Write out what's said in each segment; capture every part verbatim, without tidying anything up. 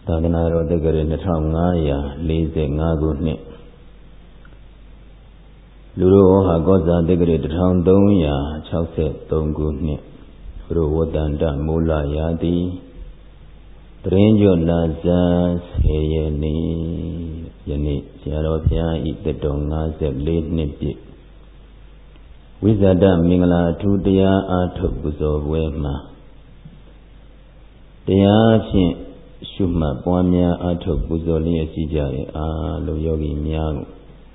သာသနာတော်တက္ကရာနှစ်ထောင်ငါးရာလေးဆယ်ငါးခုနှစ်လူတော်ဟာကောဇာတက္ကရာတစ်ထောင်သုံးရာခြောက်ဆယ်သုံးခုနှစ်ဘုရဝတ္တန္တမူလရာတိတရင်ကျော်လာဇန်ဆယ်ရက်နေ့ယနေ့ဆရာတော်ဘုရားဤတက်တော်ငါးဆယ်လေးနှစ်ပြည့်ဝိဇာတမင်္ဂလာထူးတရားအားထုတ်ပူဇော်ပွဲမှာတရားဖြင့်ရှုမှတ်ပွားများအားထုတ်ပူဇော်လျက်ရှိကြတဲ့အားလုံးယောဂီများကို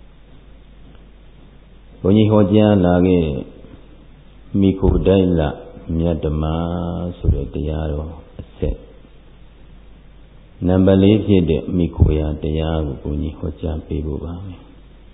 ဘုန်းကြီးဟောကြားလာခဲ့မိခိုတိုက်လမြတ်ဓမ္မဆိုတဲ့တရားတော်အဆက်နံပါတ်လေးဖြစ်တဲ့မိခိုရာတရားကိုဘုန်းကြီးဟောကြားပေးဖို့ပါမယ်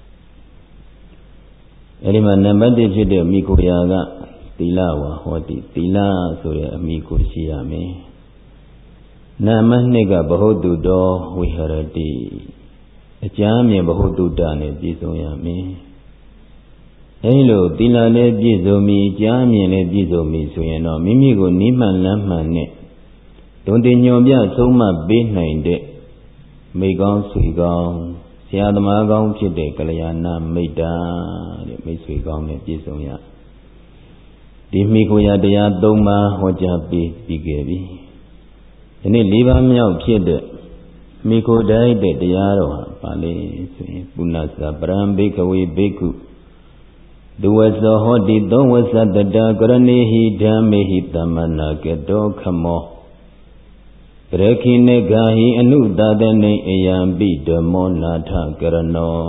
အဲဒီမှာနံပါတ်တစ်ဖြစ်တဲ့မိခိုရာကသီလဝါဟောတိသီလဆိုတဲ့အမိကိုရှိရမယ်နာမနှစ်ကဘဟုတုတောဝိဟရတိအကျမ်းမြင်ဘဟုတုတနဲ့ပြည့်စုံရမယ်အဲဒီလိုသီလလည်းပြည့်စုံပြီအကျမ်းမြင်လည်းပြည့်စုံပြီဆိုရင်တော့မိမိကိုနိမှန်လမ်းမှန်နဲ့တုံတင်ညွန်ပြဆုံးမပေးနိုင်တဲ့မိကောင်းဆွေကောင်းဆရာသမားကောင်းဖြစ်တဲ့ကလျာဏမိတ်တာတဲ့မိတ်ဆွေကောင်းနဲ့ပြည့်စုံရဒီမိခိုရာတရားသုံးပါးဟောကြားပေးပြီးခဲ့ပြီဒီနေ့၄ပါးမြောက်ဖြစ်တဲ့မိခိုတိုက်တဲ့တရားတော်ဟာပါလေဆိုရင်ပုဏ္ဏစာပရံဘိကဝေဘိက္ခုဒုဝဇောဟောတိသောဝဇတတကရဏေဟိဓမ္မေဟိတမနာကတောခမောပရခိနေဂာဟိအနုတတနေအယံပိဓမ္မောနာထကရဏော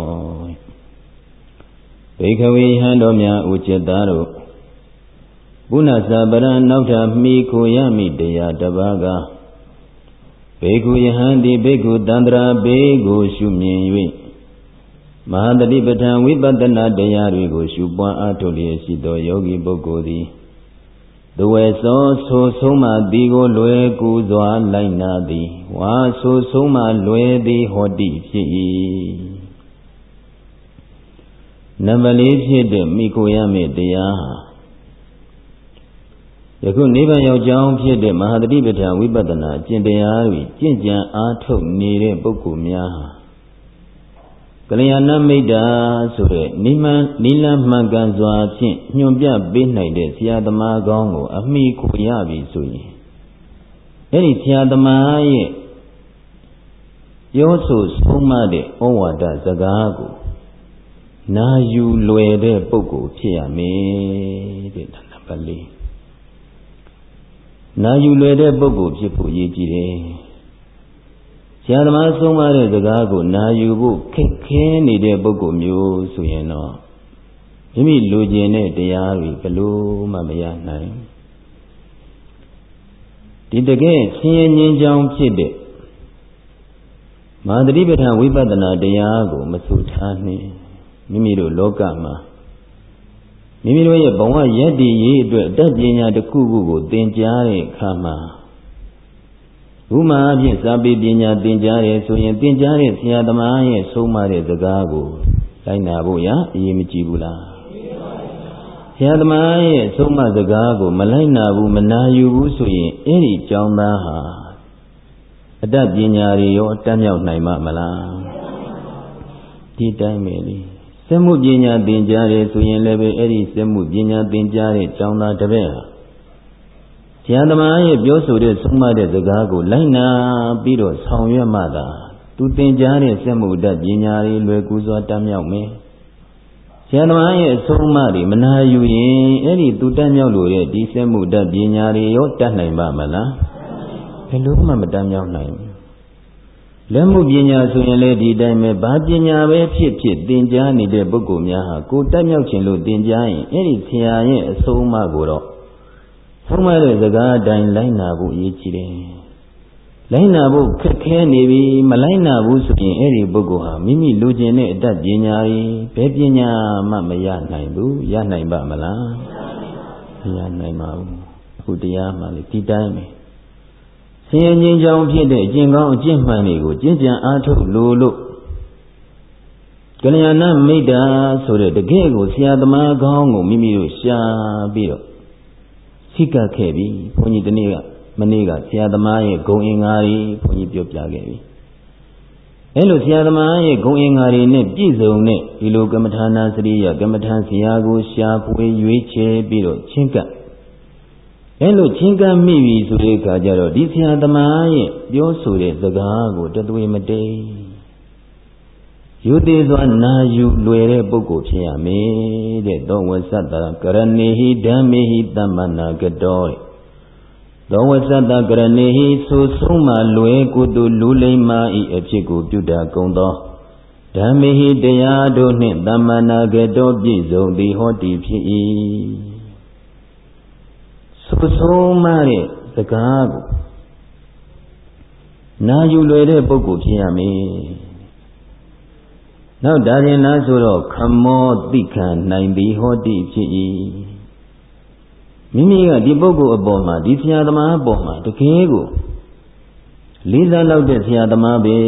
ဘိကဝေဟံတော်များဥจิตသားတို့ပုဏ္ဏစာပရံနောက်ထပ်မိခိုရမိတရားတစ်ပါးကဘေကုယဟံတိဘေကုတန္တရာဘေကိုရှုမြင်၍မဟာတတိပဋ္ဌာန်ဝိပဿနာတရားတွေကိုရှုပွားအားထုတ်လျက်ရှိသောယောဂီပုဂ္ဂိုလ်သည်တဝေသောဆိုဆုံးမသည်ကိုလွယ်ကူစွာလိုက်နာသည်ဝါဆိုဆုံးမလွယ်သည်ဟောတိဖြစ်၏နံပါတ်လေးဖြစ်တဲ့မိကိုရမေတရားယခုနိဗ္ဗာန်ရောက်ကြောင်းဖြစ်တဲ့မဟာတတိပဋ္ဌာန်ဝိပဿနာကျင့်တရားတွေကျင့်ကြံအားထုတ်နေတဲ့ပုဂ္ဂိုလ်များဟာကလျာဏမိတ်တာဆိုတဲ့နိမန်နိလမှန်ကန်စွာဖြင့်ညွှန်ပြပေးနိုင်တဲ့ဆရာသမားကောင်းကိုအမိခိုရပြီဆိုရင်အဲ့ဒီဆရာသမားရဲ့ပြောဆိုဆုံးမတဲ့ဩဝါဒစကားကိုနာယူလွယ်တဲ့ပုဂ္ဂိုလ်ဖြစ်ရမယ်တဲ့နံပါတ်လေးနာယူလွယ်တဲ့ပုဂ္ဂိုလ်ဖြစ်ဖို့ရည်ကြည်တယ်ဆရာသမားဆုံးမတဲ့စကားကိုနာယူဖို့ခက်ခဲနေတဲ့ပုဂ္ဂိုလ်မျိုးဆိုရင်တော့မိမိလိုချင်တဲ့တရားတွေဘယ်လိုမှမရနိုင်ဒီတကယ်ဆင်းရဲငြိမ်းချမ်းဖြစ်တဲ့မဟာတတိပဋ္ဌာန်ဝိပဿနာတရားကိုမဆိုထားနှင့်မိမိတို့လောကမှာမိမိတို့ရဲ့ဘဝရည်တည်ရေးအတွက်အတတ်ပညာတစ်ခုခုကိုသင်ကြားတဲ့အခါမှာဥမာအဖြစ်စာပေပညာသင်ကြားတယ်ဆိုရင်သင်ကြားတဲ့ဆရာသမားရဲ့ဆုံးမတဲ့စကားကိုလိုက်နာဖို့ရအရေးမကြီးဘူးလားဆရာသမားရဲ့ဆုံးမစကားကိုမလိုက်နာဘူးမနာယူဘူးဆိုရင်အဲ့ဒီကျောင်းသားဟာအတတ်ပညာတွေရောတတ်မြောက်နိုင်မှာမလားဒီတိုင်းပဲလေစက်မှုပညာသင်ကြားတယ်ဆိုရင်လည်းပဲအဲ့ဒီစက်မှုပညာသင်ကြားတဲ့ကျောင်းသားတစ်ပည့်ဟာဆရာသမားရဲ့ပြောဆိုတဲ့ဆုံးမတဲ့စကားကိုလိုက်နာပြီးတော့ဆောင်ရွက်မှသာသူသင်ကြားတဲ့စက်မှုတတ်ပညာတွေလွယ်ကူစွာတတ်မြောက်မယ်ဆရာသမားရဲ့အဆုံးအမတွေမနာယူရင်အဲ့ဒီသူတတ်မြောက်လို့ရဲ့ဒီစက်မှုတတ်ပညာတွေရောတတ်နိုင်ပါမလားဘယ်လို့မှမတတ်မြောက်နိုင်ဘူးလက်မှုပညာဆိုရင်လည်းဒီတိုင်းပဲဘာပညာပဲဖြစ်ဖြစ်သင်ကြားနေတဲ့ပုဂ္ဂိုလ်များဟာကိုယ်တတ်မြောက်ခြင်းလို့သင်ကြားရင်အဲ့ဒီဆရာရဲ့အဆုံးအမကိုတော့ဆုံးမတဲ့စကားအတိုင်းလိုက်နာဖို့ရည်ကြည်တယ်လိုက်နာဖို့ခက်ခဲနေပြီမလိုက်နာဘူးဆိုရင်အဲ့ဒီပုဂ္ဂိုလ်ဟာမိမိလူကျင်တဲ့အတတ်ပညာတွေဘယ်ပညာမှမရနိုင်ဘူးရနိုင်ပါမလားမရနိုင်ပါဘူးအခုတရားမှလေဒီတိုင်းပဲဆင်းရဲငြိမ်းချမ်းဖြစ်တဲ့အကျင့်ကောင်းအကျင့်မှန်တွေကိုကျင့်ကြံအားထုတ်လို့လို့ကလျာဏမိတ်တာဆိုတဲ့တကယ်ကိုဆရာသမားကောင်းကိုမိမိတို့ရှာပြီးတော့စိတ်ကခဲ့ပြီဘုန်းကြီးဒီနေ့ကမနေ့ကဆရာသမားရဲ့ဂုဏ်အင်္ဂါတွေဘုန်းကြီးပြောပြခဲ့ပြီအဲလိုဆရာသမားရဲ့ဂုဏ်အင်္ဂါတွေနဲ့ပြည့်စုံတဲ့ဒီလိုကမ္မထာနာစရိယကမ္မထာဆရာကိုရှာဖွေရွေးချယ်ပြီးတော့ချင်းကပ်အဲလိုချင်းကပ်မိပြီဆိုတဲ့အခါကျတော့ဒီဆရာသမားရဲ့ပြောဆိုတဲ့စကားကိုတသွေမတိမ်ယူသေးစွာနာယူလွယ်တဲ့ပုဂ္ဂိုလ်ဖြစ်ရမယ်တဲ့သောဝသတ္တကရဏေဟိဓမ္မေဟိသမ္မနာကတောသောဝသတ္တကရဏေဟိဆိုဆုံးမှလွယ်ကုသိုလ်လူလိမ္မာဤအဖြစ်ကိုပြုတာကုန်သောဓမ္မေဟိတရားတို့နှင့်သမ္မနာကတောပြည့်စုံသည်ဟောတိဖြစ်၏ဆိုဆုံးမှတဲ့စကားကိုနာယူလွယ်တဲ့ပုဂ္ဂိုလ်ဖြစ်ရမယ်နောက်ဒါရင်လားဆိုတော့ခမောတိခံနိုင်သည်ဟောတိဖြစ်၏မိမိကဒီပုဂ္ဂိုလ်အပေါ်မှာဒီဆရာသမားအပေါ်မှာတကယ်ကိုလေးစားလောက်တဲ့ဆရာသမားပဲ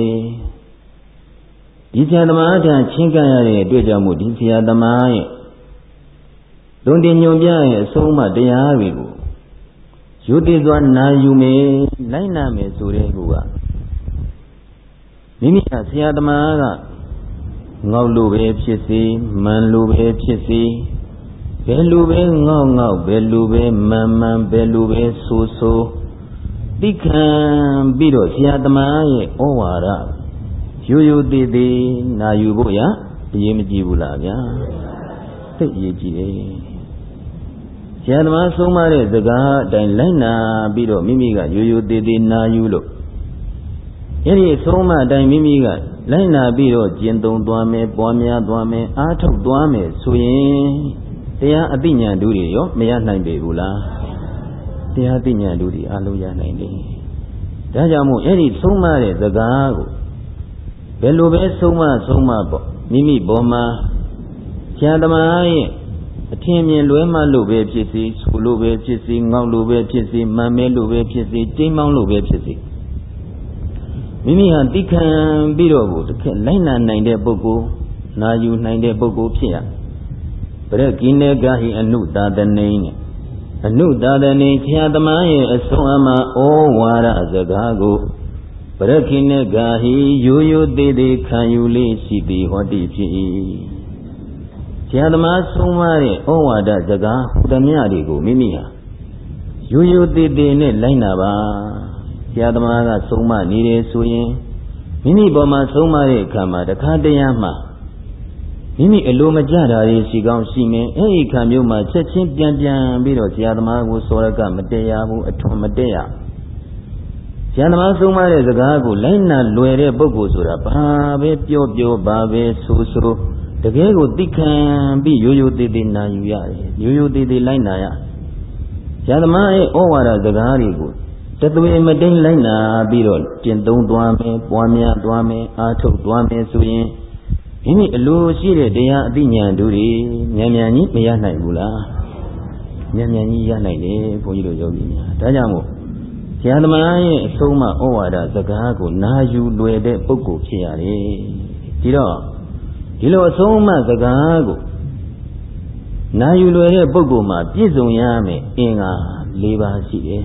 ဒီဆရာသမားထံချင်းကပ်ရတဲ့အတွက်ကြောင့်မို့ဒီဆရာသမားရဲ့သွန်တင်ညွန်ပြရဲ့အဆုံးအမတရားတွေကိုယူတည်စွာနာယူမယ်လိုက်နာမယ်ဆိုတဲ့ကူကမိမိကဆရာသမားကငေါက်လိုပဲဖြစ်စေမန်လိုပဲဖြစ်စေဘယ်လိုပဲငေါက်ငေါက်ဘယ်လိုပဲမန်မန်ဘယ်လိုပဲဆိုဆိုသိခံပြီးတော့ဆရာသမားရဲ့ဩဝါဒရိုးရိုးသေးသေးနာယူဖို့ရအရေးမကြီးဘူးလားဗျာသိအရေးကြီးတယ်ဆရာသမားဆုံးမတဲ့စကားအတိုင်းလိုက်နာပြီးတော့မိမိကရိုးရိုးသေးသေးနာယူလို့အဲ့ဒီဆုံးမအတိုင်းမိမိကလိုက်နာပြီးတော့ကျင့်သုံးသွားမယ်ပွားများသွားမယ်အားထုတ်သွားမယ်ဆိုရင်တရားအသိဉာဏ်တို့တွေရောမရနိုင်ပေဘူးလားတရားအသိဉာဏ်တို့တွေအလုံးရနိုင်တယ်ဒါကြောင့်မို့အဲ့ဒီဆုံးမတဲ့စကားကိုဘယ်လိုပဲဆုံးမဆုံးမပေါ့မိမိပေါ်မှာဆရာသမားရဲ့အထင်မြင်လွဲမှလို့ပဲဖြစ်စီဆိုလို့ပဲဖြစ်စီငေါက်လို့ပဲဖြစ်စီမှန်မဲလို့ပဲဖြစ်စီကျိမ်းမောင်းလို့ပဲဖြစ်စီမိမိဟာတိခံပြီးတော့ကိုတစ်ခက်လိုက်နာနိုင်တဲ့ပုဂ္ဂိုလ်နာယူနိုင်တဲ့ပုဂ္ဂိုလ်ဖြစ်ရပရကိနေကဟိအနုတာတနေနဲ့အနုတာတနေဆရာသမားရဲ့အဆုံးအမဩဝါဒစကားကိုပရကိနေကဟိရိုးရိုးသေးသေးခံယူလေးရှိသည်ဟောတိဖြစ်၏ဆရာသမားဆုံးမတဲ့ဩဝါဒစကားဟူသည်များတွေကိုမိမိဟာရိုးရိုးသေးသေးနဲ့လိုက်နာပါဆရာသမားကဆုံးမနေတယ်ဆိုရင်မိမိပေါ်မှာဆုံးမတဲ့အခါမှာတခါတရံမှာမိမိအလိုမကျတာတွေရှိကောင်းရှိမယ်အဲ့ဒီခါမျိုးမှာချက်ချင်းပြန်ပြန်ပြီးတော့ဆရာသမားကိုစောရကမတည့်ရဘူးအထွန်မတည့်ရဆရာသမားဆုံးမတဲ့စကားကိုလိုက်နာလွယ်တဲ့ပုဂ္ဂိုလ်ဆိုတာဘာပဲပြောပြောဘာပဲဆိုဆိုတကယ်ကိုသိခံပြီးရိုးရိုးသေးသေးနာယူရတယ်ရိုးရိုးသေးသေးလိုက်နာရဆရာသမားရဲ့ဩဝါဒစကားတွေကိုတသွေမတိန်လိုက်နာပြီးတော့ကျင့်သုံးသွားမယ်ပွားများသွားမယ်အားထုတ်သွားမယ်ဆိုရင်မိမိအလိုရှိတဲ့တရားအသိဉာဏ်တို့တွေဉာဏ်ဉာဏ်ကြီးမရနိုင်ဘူးလားဉာဏ်ဉာဏ်ကြီးရနိုင်တယ်ဘုန်းကြီးတို့ယောဂီများဒါကြောင့်မို့ဆရာသမားရဲ့အဆုံးအမဩဝါဒစကားကိုနာယူလွယ်တဲ့ပုဂ္ဂိုလ်ဖြစ်ရတယ်ဒီတော့ဒီလိုအဆုံးအမစကားကိုနာယူလွယ်တဲ့ပုဂ္ဂိုလ်မှာပြည့်စုံရမယ်အင်္ဂါ၄ပါးရှိတယ်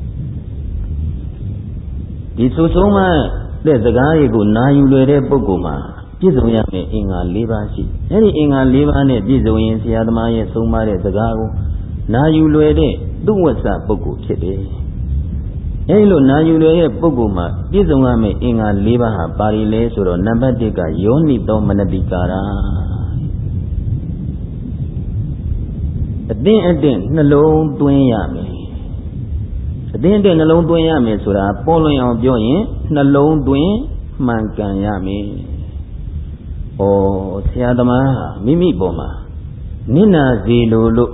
ဒီဆိုဆုံးမတဲ့စကားတွေကိုနာယူလွယ်တဲ့ပုဂ္ဂိုလ်မှာပြည့်စုံရမယ်အင်္ဂါ၄ပါးရှိအဲ့ဒီအင်္ဂါ၄ပါးနဲ့ပြည့်စုံရင်ဆရာသမားရဲ့ဆုံးမတဲ့စကားကိုနာယူလွယ်တဲ့သူဝဆပုဂ္ဂိုလ်ဖြစ်တယ်အဲ့ဒီလိုနာယူလွယ်တဲ့ပုဂ္ဂိုလ်မှာပြည့်စုံရမယ်အင်္ဂါ၄ပါးဟာပါရီလဲဆိုတော့နံပါတ်၁ကယောနိသောမနတိကာရအသင်းအတင့်နှလုံးသွင်းရမယ်အသင်းအတင့်နှလုံးသွင်းရမယ်ဆိုတာပေါ်လွင်အောင်ပြောရင်နှလုံးသွင်းမှန်ကန်ရမယ်။ဩဆရာသမားဟာမိမိပေါ်မှာနစ်နာစေလိုလို့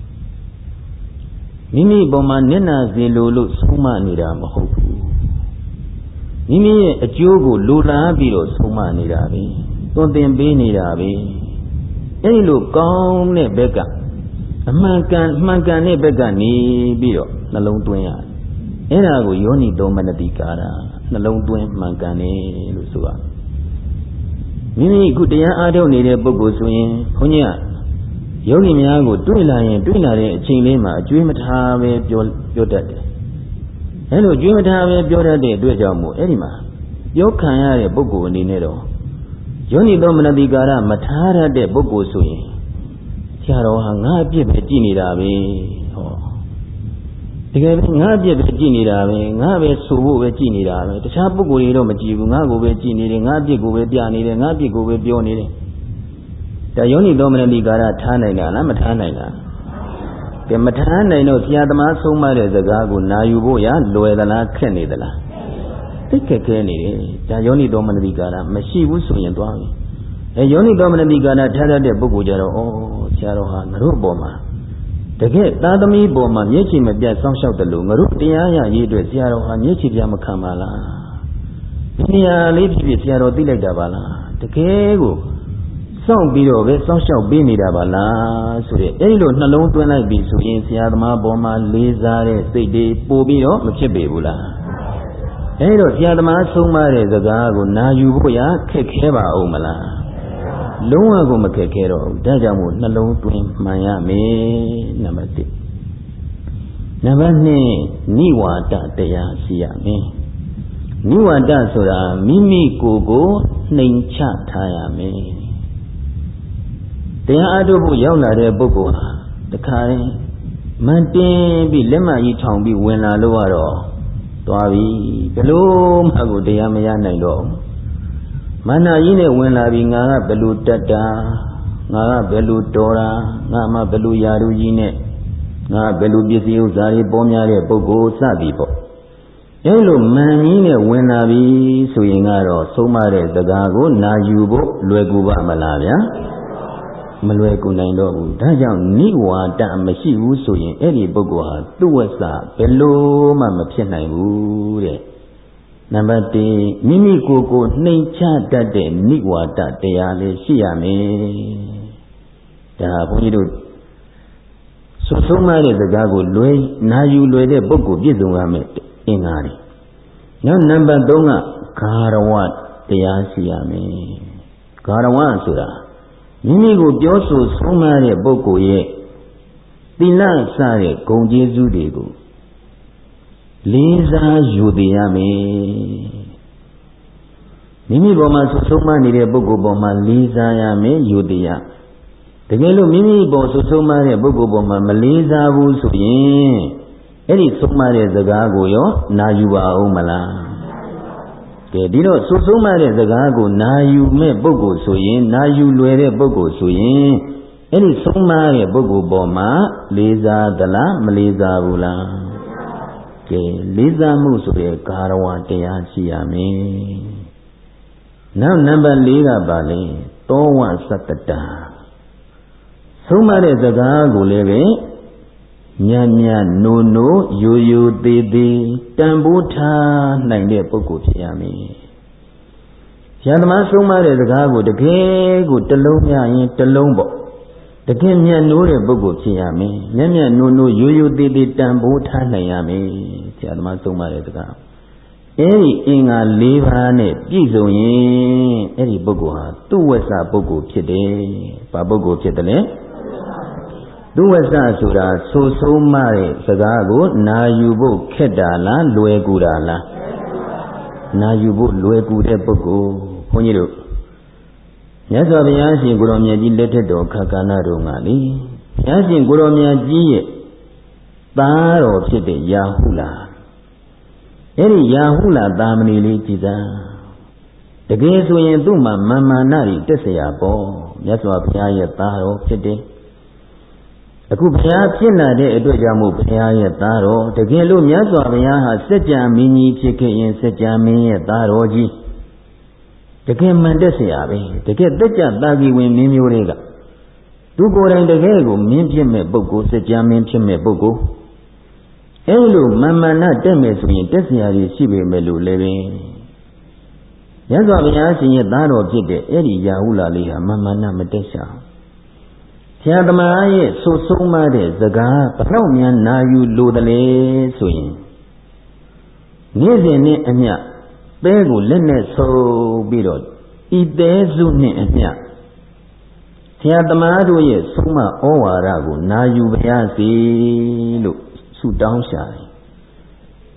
မိမိပေါ်မှာနစ်နာစေလိုလို့ဆုံးမနေတာမဟုတ်ဘူး။မိမိရဲ့အကျိုးကိုလိုလားပြီးတော့ဆုံးမနေတာပဲ။သွန်သင်ပေးနေတာပဲ။အဲဒီလိုကောင်းတဲ့ဘက်ကအမှန်ကန်မှန်ကန်တဲ့ဘက်ကနေပြီးတော့နှလုံးသွင်းရတယ်။အဲ့ဒါကိုယောနိသောမနတိကာရနှလုံးသွင်းမှန်ကန်တယ်လို့ဆိုရမိမိအခုတရားအားထုတ်နေတဲ့ပုဂ္ဂိုလ်ဆိုရင်ဘုန်းကြီးကယောဂီများကိုတွေ့လာရင်တွေ့လာတဲ့အချိန်လေးမှာအကျွေးမထားပဲပြောပြောတတ်တယ်အဲလိုကျွေးမထားပဲပြောတတ်တဲ့အတွက်ကြောင့်မို့အဲ့ဒီမှာပြောခံရတဲ့ပုဂ္ဂိုလ်အနေနဲ့တော့ယောနိသောမနတိကာရမထားရတဲ့ပုဂ္ဂိုလ်ဆိုရင်ဆရာတော်ဟာငါအပြစ်ပဲကြည်နေတာပဲဟောတကယ်ပဲငါအပြစ်ပဲကြည်နေတာပဲငါပဲဆိုဖို့ပဲကြည်နေတာပဲတခြားပုဂ္ဂိုလ်တွေတော့မကြည်ဘူးငါကိုပဲကြည်နေတယ်ငါအပြစ်ကိုပဲပြနေတယ်ငါအပြစ်ကိုပဲပြောနေတယ်ဒါယောနိသောမနတိကာရထားနိုင်တာလားမထားနိုင်တာကဲမထားနိုင်တော့ဆရာသမားဆုံးမတဲ့စကားကိုနာယူဖို့ရလွယ်သလားခက်နေသလားသိခက်ခဲနေတယ်ဒါယောနိသောမနတိကာရမရှိဘူးဆိုရင်သွားပြီအဲယောနိသောမနတိကာရထားတတ်တဲ့ပုဂ္ဂိုလ်ကြတော့ဩဆရာတော်ဟာငါတို့ပေါ်မှာတကယ်သာသမီပေါ်မှာမျက်ခြေမပြတ်စောင့်ရှောက်တယ်လို့ငါတို့တရားရရေးအတွက်ဆရာတော်ဟာမျက်ခြေပြတ်မခံပါလားဒီနေရာလေးဖြစ်ဖြစ်ဆရာတော်သိလိုက်တာပါလားတကယ်ကိုစောင့်ပြီးတော့ပဲစောင့်ရှောက်ပေးနေတာပါလားဆိုတဲ့အဲဒီလိုနှလုံးသွင်းလိုက်ပြီဆိုရင်ဆရာသမားပေါ်မှာလေးစားတဲ့စိတ်တွေပို့ပြီးတော့မဖြစ်ပေဘူးလားအဲဒီတော့ဆရာသမားဆုံးမတဲ့စကားကိုနာယူဖို့ရခက်ခဲပါဦးမလားလုံးဝကိုမခက်ခဲတော့ဘူးဒါကြောင့်မို့နှလုံးသွင်းမှန်ရမယ်နံပါတ်တစ်နံပါတ်နှစ်နိဝါဒတရားရှိရမယ်နိဝါဒဆိုတာမိမိကိုယ်ကိုနှိမ်ချထားရမယ်တရားအားထုတ်ဖို့ရောက်လာတဲ့ပုဂ္ဂိုလ်ဟာတခါရင်မန်တင်းပြီးလက်မကြီးထောင်ပြီးဝင်လာလို့ကတော့သွားပြီဘယ်လို့မှကိုတရားမရနိုင်တော့မန္နာကြီးနဲ့ဝင်လာပြီးငါကဘယ်လိုတက်တာငါကဘယ်လိုတော်တာငါမှဘယ်လိုယာရုကြီးနဲ့ငါဘယ်လိုပစ္စည်းဥစ္စာတွေပေါ်များတဲ့ပုဂ္ဂိုလ်စသည်ပေါ့အဲလိုမန်ကြီးနဲ့ဝင်လာပြီဆိုရင်ကတော့ဆုံးမတဲ့စကားကိုနာယူဖို့လွယ်ကူပါမလားဗျာမလွယ်ကူနိုင်တော့ဘူးဒါကြောင့်နိဝါဒမရှိဘူးဆိုရင်အဲ့ဒီပုဂ္ဂိုလ်ဟာသူ့ဝဆဘယ်လို့မှမဖြစ်နိုင်ဘူးတဲ့နံပါတ်တစ်မိမိကိုယ်ကိုနှိမ်ချတတ်တဲ့နိဝါဒတရားလေးရှိရမယ်ဒါဘုန်းကြီးတို့ဆွဆုံးမတဲ့စကားကိုလွယ်နာယူလွယ်တဲ့ပုဂ္ဂိုလ်ပြည့်စုံရမယ်အင်္ဂါတွေနောက်နံပါတ်သုံးကဂါရဝတရားရှိရမယ်ဂါရဝဆိုတာမိမိကိုပြောဆိုဆုံးမတဲ့ပုဂ္ဂိုလ်ရဲ့သီလစတဲ့ဂုဏ်ကျေးဇူးတွေကိုလေးစားယူသိရမယ်မိမိပေါ်မှာဆုံးမနေတဲ့ပုဂ္ဂိုလ်ပေါ်မှာလေးစားရမယ်ယူသိရတကယ်လို့မိမိပေါ်ဆုံးမတဲ့ပုဂ္ဂိုလ်ပေါ်မှာမလေးစားဘူးဆိုရင်အဲ့ဒီဆုံးမတဲ့စကားကိုရောနာယူပါဦးမလားကဲဒီတော့ဆုဆုံးမတဲ့စကားကိုနာယူမဲ့ပုဂ္ဂိုလ်ဆိုရင်နာယူလွယ်တဲ့ပုဂ္ဂိုလ်ဆိုရင်အဲ့ဒီဆုံးမတဲ့ပုဂ္ဂိုလ်ပေါ်မှာလေးစားသလားမလေးစားဘူးလားကဲလေးစားမှုဆိုတဲ့ဂါရဝတရားရှိရမယ်နောက်နံပါတ်လေးကပါလေသောဝသတ္တတာဆုံးမတဲ့စကားကိုလည်းပဲညံ့ညံ့နိုးနိုးရိုးရိုးသေးသေးတန်ဖိုးထားနိုင်တဲ့ပုဂ္ဂိုလ်ဖြစ်ရမယ်။ဆရာသမားဆုံးမတဲ့စကားကိုတကယ်ကိုတလုံးရရင်တလုံးပေါ့တကယ်ညံ့နိုးတဲ့ပုဂ္ဂိုလ်ဖြစ်ရမယ်။ညံ့ညံ့နိုးနိုးရိုးရိုးသေးသေးတန်ဖိုးထားနိုင်ရမယ်ဆရာသမားဆုံးမတဲ့စကားအဲဒီအင်္ဂါ၄ပါးနဲ့ပြည့်စုံရင်အဲ့ဒီပုဂ္ဂိုလ်ဟာသူ့ဝဆပုဂ္ဂိုလ်ဖြစ်တယ်။ဘာပုဂ္ဂိုလ်ဖြစ်တယ်လဲသူဝဆဆိုတာဆိုဆုံးမတဲ့စကားကိုနာယူဖို့ခက်တာလားလွယ်ကူတာလားနာယူဖို့လွယ်ကူတဲ့ပုဂ္ဂိုလ်ဘုန်းကြီးတို့မြတ်စွာဘုရားရှင်ကိုရောင်မြတ်ကြီးလက်ထက်တော်ခါကာလတော်ကလေဘုရားရှင်ကိုရောင်မြတ်ကြီးရဲ့သားတော်ဖြစ်တဲ့ယာဟုလာအဲ့ဒီယာဟုလာသာမဏေလေးကြည်သာတကယ်ဆိုရင်သူ့မှာမာမာနတွေတက်เสียပေါ့မြတ်စွာဘုရားရဲ့သားတော်ဖြစ်တယ်အခုဘုရားဖြစ်လာတဲ့အတွက်ကြောင့်မို့ဘုရားရဲ့သားတော်တကယ်လို့မြတ်စွာဘုရားဟာစัจ जा မင်းကြီးဖြစ်ခဲ့ရင်စัจ जा မင်းရဲ့သားတော်ကြီးတကယ်မှန်တက်เสียပဲတကယ်တက်ကြတာကြီးဝင်မင်းမျိုးတွေကသူကိုယ်တိုင်တကယ်ကိုမင်းဖြစ်မဲ့ပုဂ္ဂိုလ်စัจ जा မင်းဖြစ်မဲ့ပုဂ္ဂိုလ်အဲလိုမမှန်နာတက်မယ်ဆိုရင်တက်เสียကြီးရှိပေမဲ့လို့လည်းပဲမြတ်စွာဘုရားရှင်ရဲ့သားတော်ဖြစ်တဲ့အဲ့ဒီယာဟုလာလေးဟာမမှန်နာမတက်ရှာဆရာသမားရဲ့ဆိုဆုံးမတဲ့စကားဘလောက်များနာယူလိုတယ်လေဆိုရင်နေ့စဉ်နဲ့အမျှပဲကိုလက်နဲ့ဆုပ်ပြီးတော့ဤသေးစုနဲ့အမျှဆရာသမားတို့ရဲ့ဆုံးမဩဝါဒကိုနာယူပါရစေလို့ဆုတောင်းရှာတယ်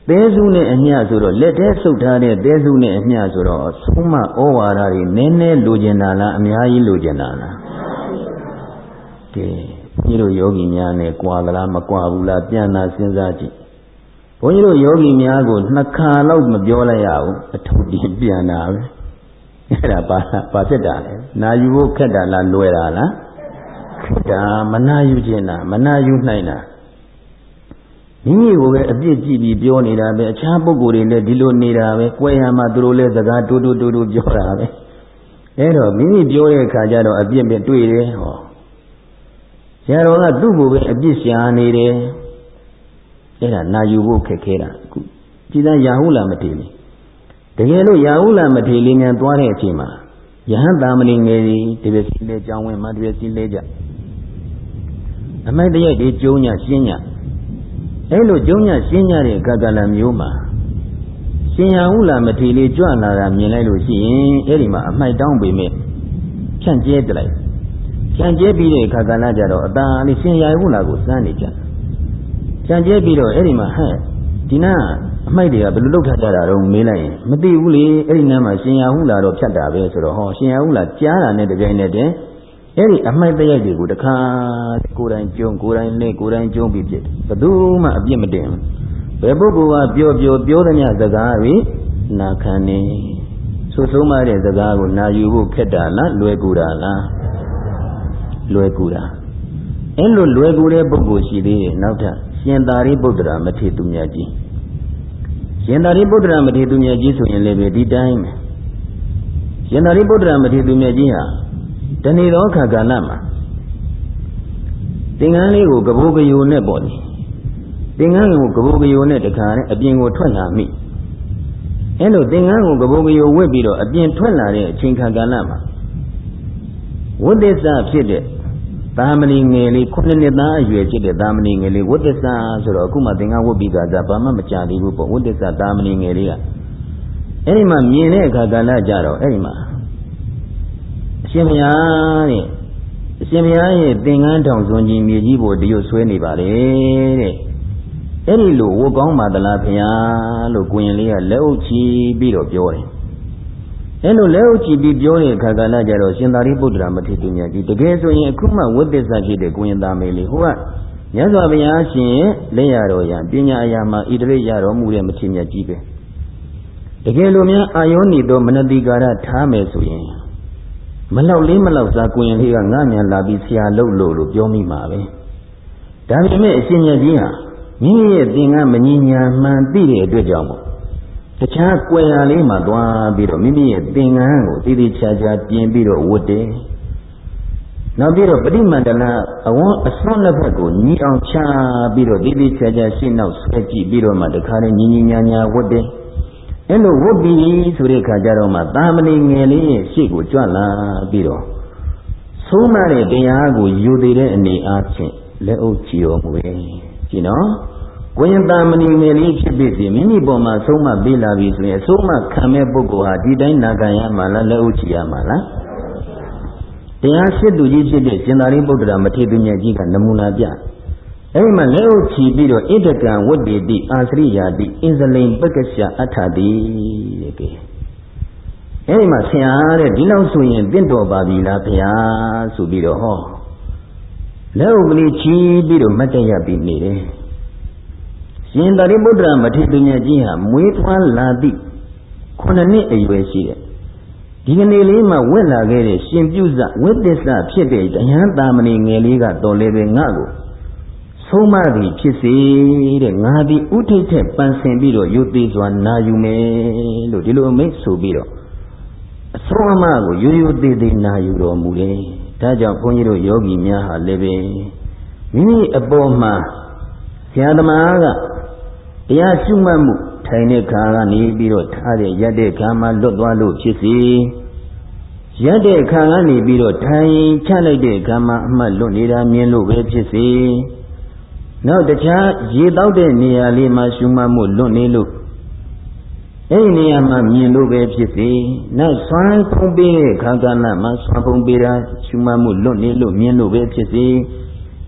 သေးစုနဲ့အမျှဆိုတော့လက်ထဲဆုပ်ထားတဲ့သေးစုနဲ့အမျှဆိုတော့သုံးမဩဝါဒတွေနည်းနည်းလိုချင်တာလားအများကြီးလိုချင်တာလားကဲဘုန်းကြီးတို့ယောဂီများနဲ့ကြွာသလားမကြွဘူးလားပြန်လာစဉ်းစားကြည့်ဘုန်းကြီးတို့ယောဂီများကိုနှစ်ခါလောက်မပြောလိုက်ရဘူးအထုပ်တင်ပြန်တာပဲအဲ့ဒါဘာဘာဖြစ်တာလဲနာယူဖို့ခက်တာလားလွယ်တာလားဒါမနာယူခြင်းတာမနာယူနိုင်တာမိမိကိုပဲအပြစ်ကြည့်ပြီးပြောနေတာပဲအခြားပုဂ္ဂိုလ်တွေလည်းဒီလိုနေတာပဲကြွယ်ရမှာသူတို့လည်းစကားတိုးတိုးတိုးတိုးပြောတာပဲအဲ့တော့မိမိပြောတဲ့အခါကျတော့အပြစ်ပဲတွေ့တယ်ဟောဆရာတော်ကသူ့ကိုပဲအပြစ်ရှာနေတယ်အဲ့ဒါနာယူဖို့ခက်ခဲတာအခုဒီသားရာဟုလာမထေလေးတကယ်လို့ရာဟုလာမထေလေးများသွားတဲ့အချိန်မှာယဟန်သာမဏေငယ်ကြီးဒီပစီလဲကြောင်းဝင်မှဒီပစီလဲကြအမိုက်တရိုက်တွေကျုံညရှင်းညအဲ့လိုကျုံညရှင်းညတဲ့ကာကလမျိုးမှာရှင်ရာဟုလာမထေလေးကြွလာတာမြင်လိုက်လို့ရှိရင်အဲ့ဒီမှာအမိုက်တောင်းပေမဲ့ဖြန့်ကျဲတလိုက်ဖြန့်ကျဲပြီးတဲ့အခါကလည်းကြတော့အသာလေးရှင်ရာဟုလာကိုစမ်းနေကြဖြန့်ကျဲပြီးတော့အဲ့ဒီမှာဟဲ့ဒီနာအမိုက်တွေကဘယ်လိုလုပ်ထားကြတာတော့မေးလိုက်ရင်မသိဘူးလေအဲ့ဒီနားမှာရှင်ရာဟုလာတော့ဖြတ်တာပဲဆိုတော့ဟောရှင်ရာဟုလာကြားတာနဲ့တပြိုင်နက်တည်းအဲ့ဒီအမိုက်တရိုက်တွေကိုတခါကိုယ်တိုင်ကျုံကိုယ်တိုင်လဲကိုယ်တိုင်ကျုံပြီးဖြစ်ဘယ်သူမှအပြစ်မတင်ဘယ်ပုဂ္ဂိုလ်ကပြောပြောပြောသမျှစကားတွေနာခံနေဆိုဆုံးမတဲ့စကားကိုနာယူဖို့ခက်တာလားလွယ်ကူတာလားလွယ်ကူတာအဲ့လိုလွယ်ကူတဲ့ပုဂ္ဂိုလ်ရှိသေးတယ်နောက်ထပ်ရှင်သာရိပုတ္တရာမထေရသူမြတ်ကြီးရှင်သာရိပုတ္တရာမထေရသူမြတ်ကြီးဆိုရင်လည်းပဲဒီတိုင်းပဲရှင်သာရိပုတ္တရာမထေရသူမြတ်ကြီးဟာတဏီသောခါကာလမှာသင်္ကန်းလေးကိုကဘိုးကယိုနဲ့ပေါ့လေသင်္ကန်းကိုကဘိုးကယိုနဲ့တခါနဲ့အပြင်ကိုထွက်လာမိအဲ့လိုသင်္ကန်းကိုကဘိုးကယိုဝတ်ပြီးတော့အပြင်ထွက်လာတဲ့အချိန်ခါကာလမှာဝိသစ္စာဖြစ်တဲ့သာမဏေငယ်လေးခုနှစ်နှစ်သားအရွယ်ဖြစ်တဲ့သာမဏေငယ်လေးဝိသစ္စာဆိုတော့အခုမှသင်္ကန်းဝတ်ပြီးကစားဘာမှမကြသေးဘူးပေါ့ဝိသစ္စာသာမဏေငယ်လေးကအဲ့ဒီမှာမြင်တဲ့အခါကာလကြတော့အဲ့ဒီမှာအရှင်ဘုရားတဲ့အရှင်ဘုရားရဲ့သင်္ကန်းထောင်စွန်ကြီးမြေကြီးပေါ်တရွတ်ဆွဲနေပါလေတဲ့အဲ့ဒီလိုဝတ်ကောင်းပါသလားဘုရားလို့ကိုရင်လေးကလက်အုပ်ချီပြီးတော့ပြောတယ်အဲ့လိုလက်အုပ်ချီပြီးပြောတဲ့အခါကလည်းကြတော့ရှင်သာရိပုတ္တရာမထေရသူမြတ်ကြီးတကယ်ဆိုရင်အခုမှဝိသစ္စာဖြစ်တဲ့ကိုရင်သားမေလေးဟိုကမြတ်စွာဘုရားရှင်လက်ရတော်ရပညာအရာမှာဣတရိရတော်မူတဲ့မထေရမြတ်ကြီးပဲတကယ်လို့များအာယောနိသောမနတိကာရထားမယ်ဆိုရင်မလောက်လေးမလောက်စားကိုရင်လေးကငါ့မြန်လာပြီးဆရာလုပ်လို့လို့ပြောမိမှာပဲဒါပေမဲ့အရှင်မြတ်ကြီးဟာမိမိရဲ့သင်္ကန်းမညီညာမှန်သိတဲ့အတွက်ကြောင့်မို့တခြားကွယ်ရာလေးမှာသွားပြီးတော့မိမိရဲ့သင်္ကန်းကိုတည်တည်ချာချာပြင်ပြီးတော့ဝတ်တယ်နောက်ပြီးတော့ပဋိမန္တလအဝန်းအစွန်းလက်ဘက်ကိုညီအောင်ချပြီးတော့တည်တည်ချာချာရှင်းနောက်ဆွဲကြည့်ပြီးတော့မှတခါနဲ့ညီညီညာညာဝတ်တယ်အဲ့လိုဝတ်ပြီးဆိုတဲ့အခါကျတော့မှသာမဏေငယ်လေးရဲ့ရှေ့ကိုကြွလာပြီးတော့ဆုံးမတဲ့တရားကိုယူသေးတဲ့အနေအားဖြင့်လက်အုပ်ချီတော်မူရဲ့ကြည့်နော်ကိုရင်သာမဏေငယ်လေးဖြစ်ဖြစ်စီမိမိပေါ်မှာဆုံးမပေးလာပြီဆိုရင်ဆုံးမခံမဲ့ပုဂ္ဂိုလ်ဟာဒီတိုင်းနာခံရမှာလားလက်အုပ်ချီရမှာလားတရားရှိသူကြီးဖြစ်တဲ့ရှင်သာရိပုတ္တရာမထေရသူမြတ်ကြီးကနမူနာပြအဲ့ဒီမှာလက်အုပ်ချီပြီးတော့ဣဒကံဝတ္တိတိအာသရိယာတိအင်္ဇလိန်ပက္ကရှအထတိတဲ့ကဲအဲ့ဒီမှာဆရာတဲ့ဒီလောက်ဆိုရင်တင့်တော်ပါပြီလားဗျာဆိုပြီးတော့ဟောလက်အုပ်ကလေးချီပြီးတော့မတ်တရပြီးနေတယ်ရှင်သာရိပုတ္တရာမထေရသူမြတ်ကြီးဟာမွေးထွားလာသည့်ခုနှစ်နှစ်အရွယ်ရှိတဲ့ဒီကနေ့လေးမှာဝက်လာခဲ့တဲ့ရှင်ပြုဇဝိသစ္စာဖြစ်တဲ့တရားသာမဏေငယ်လေးကတော်လည်းပဲငါ့ကိုဆုံးမသည်ဖြစ်စေတဲ့ငါသည်ဥထိတ်ထက်ပန်ဆင်ပြီးတော့ယုတ်သေးစွာနာယူမယ်လို့ဒီလိုအမိန့်ဆိုပြီးတော့အဆုံးအမကိုရိုးရိုးသေးသေးနာယူတော်မူတယ်ဒါကြောင့်ဘုန်းကြီးတို့ယောဂီများဟာလည်းပဲမိမိအပေါ်မှာဆရာသမားကတရားရှုမှတ်မှုထိုင်တဲ့ခါကနေပြီးတော့ထားတဲ့ရက်တဲ့ခါမှာလွတ်သွားလို့ဖြစ်စေရက်တဲ့ခါကနေပြီးတော့ထိုင်ချလိုက်တဲ့ခါမှာအမှတ်လွတ်နေတာမြင်လို့ပဲဖြစ်စေနောက်တခြားရေတောက်တဲ့နေရာလေးမှာရှုမှတ်မှုလွတ်နေလို့အဲ့ဒီနေရာမှာမြင်လို့ပဲဖြစ်စေနောက်ဆွမ်းဖုံးပေးတဲ့ခါကဏ္ဍမှာဆွမ်းဖုံးပေးတာရှုမှတ်မှုလွတ်နေလို့မြင်လို့ပဲဖြစ်စေ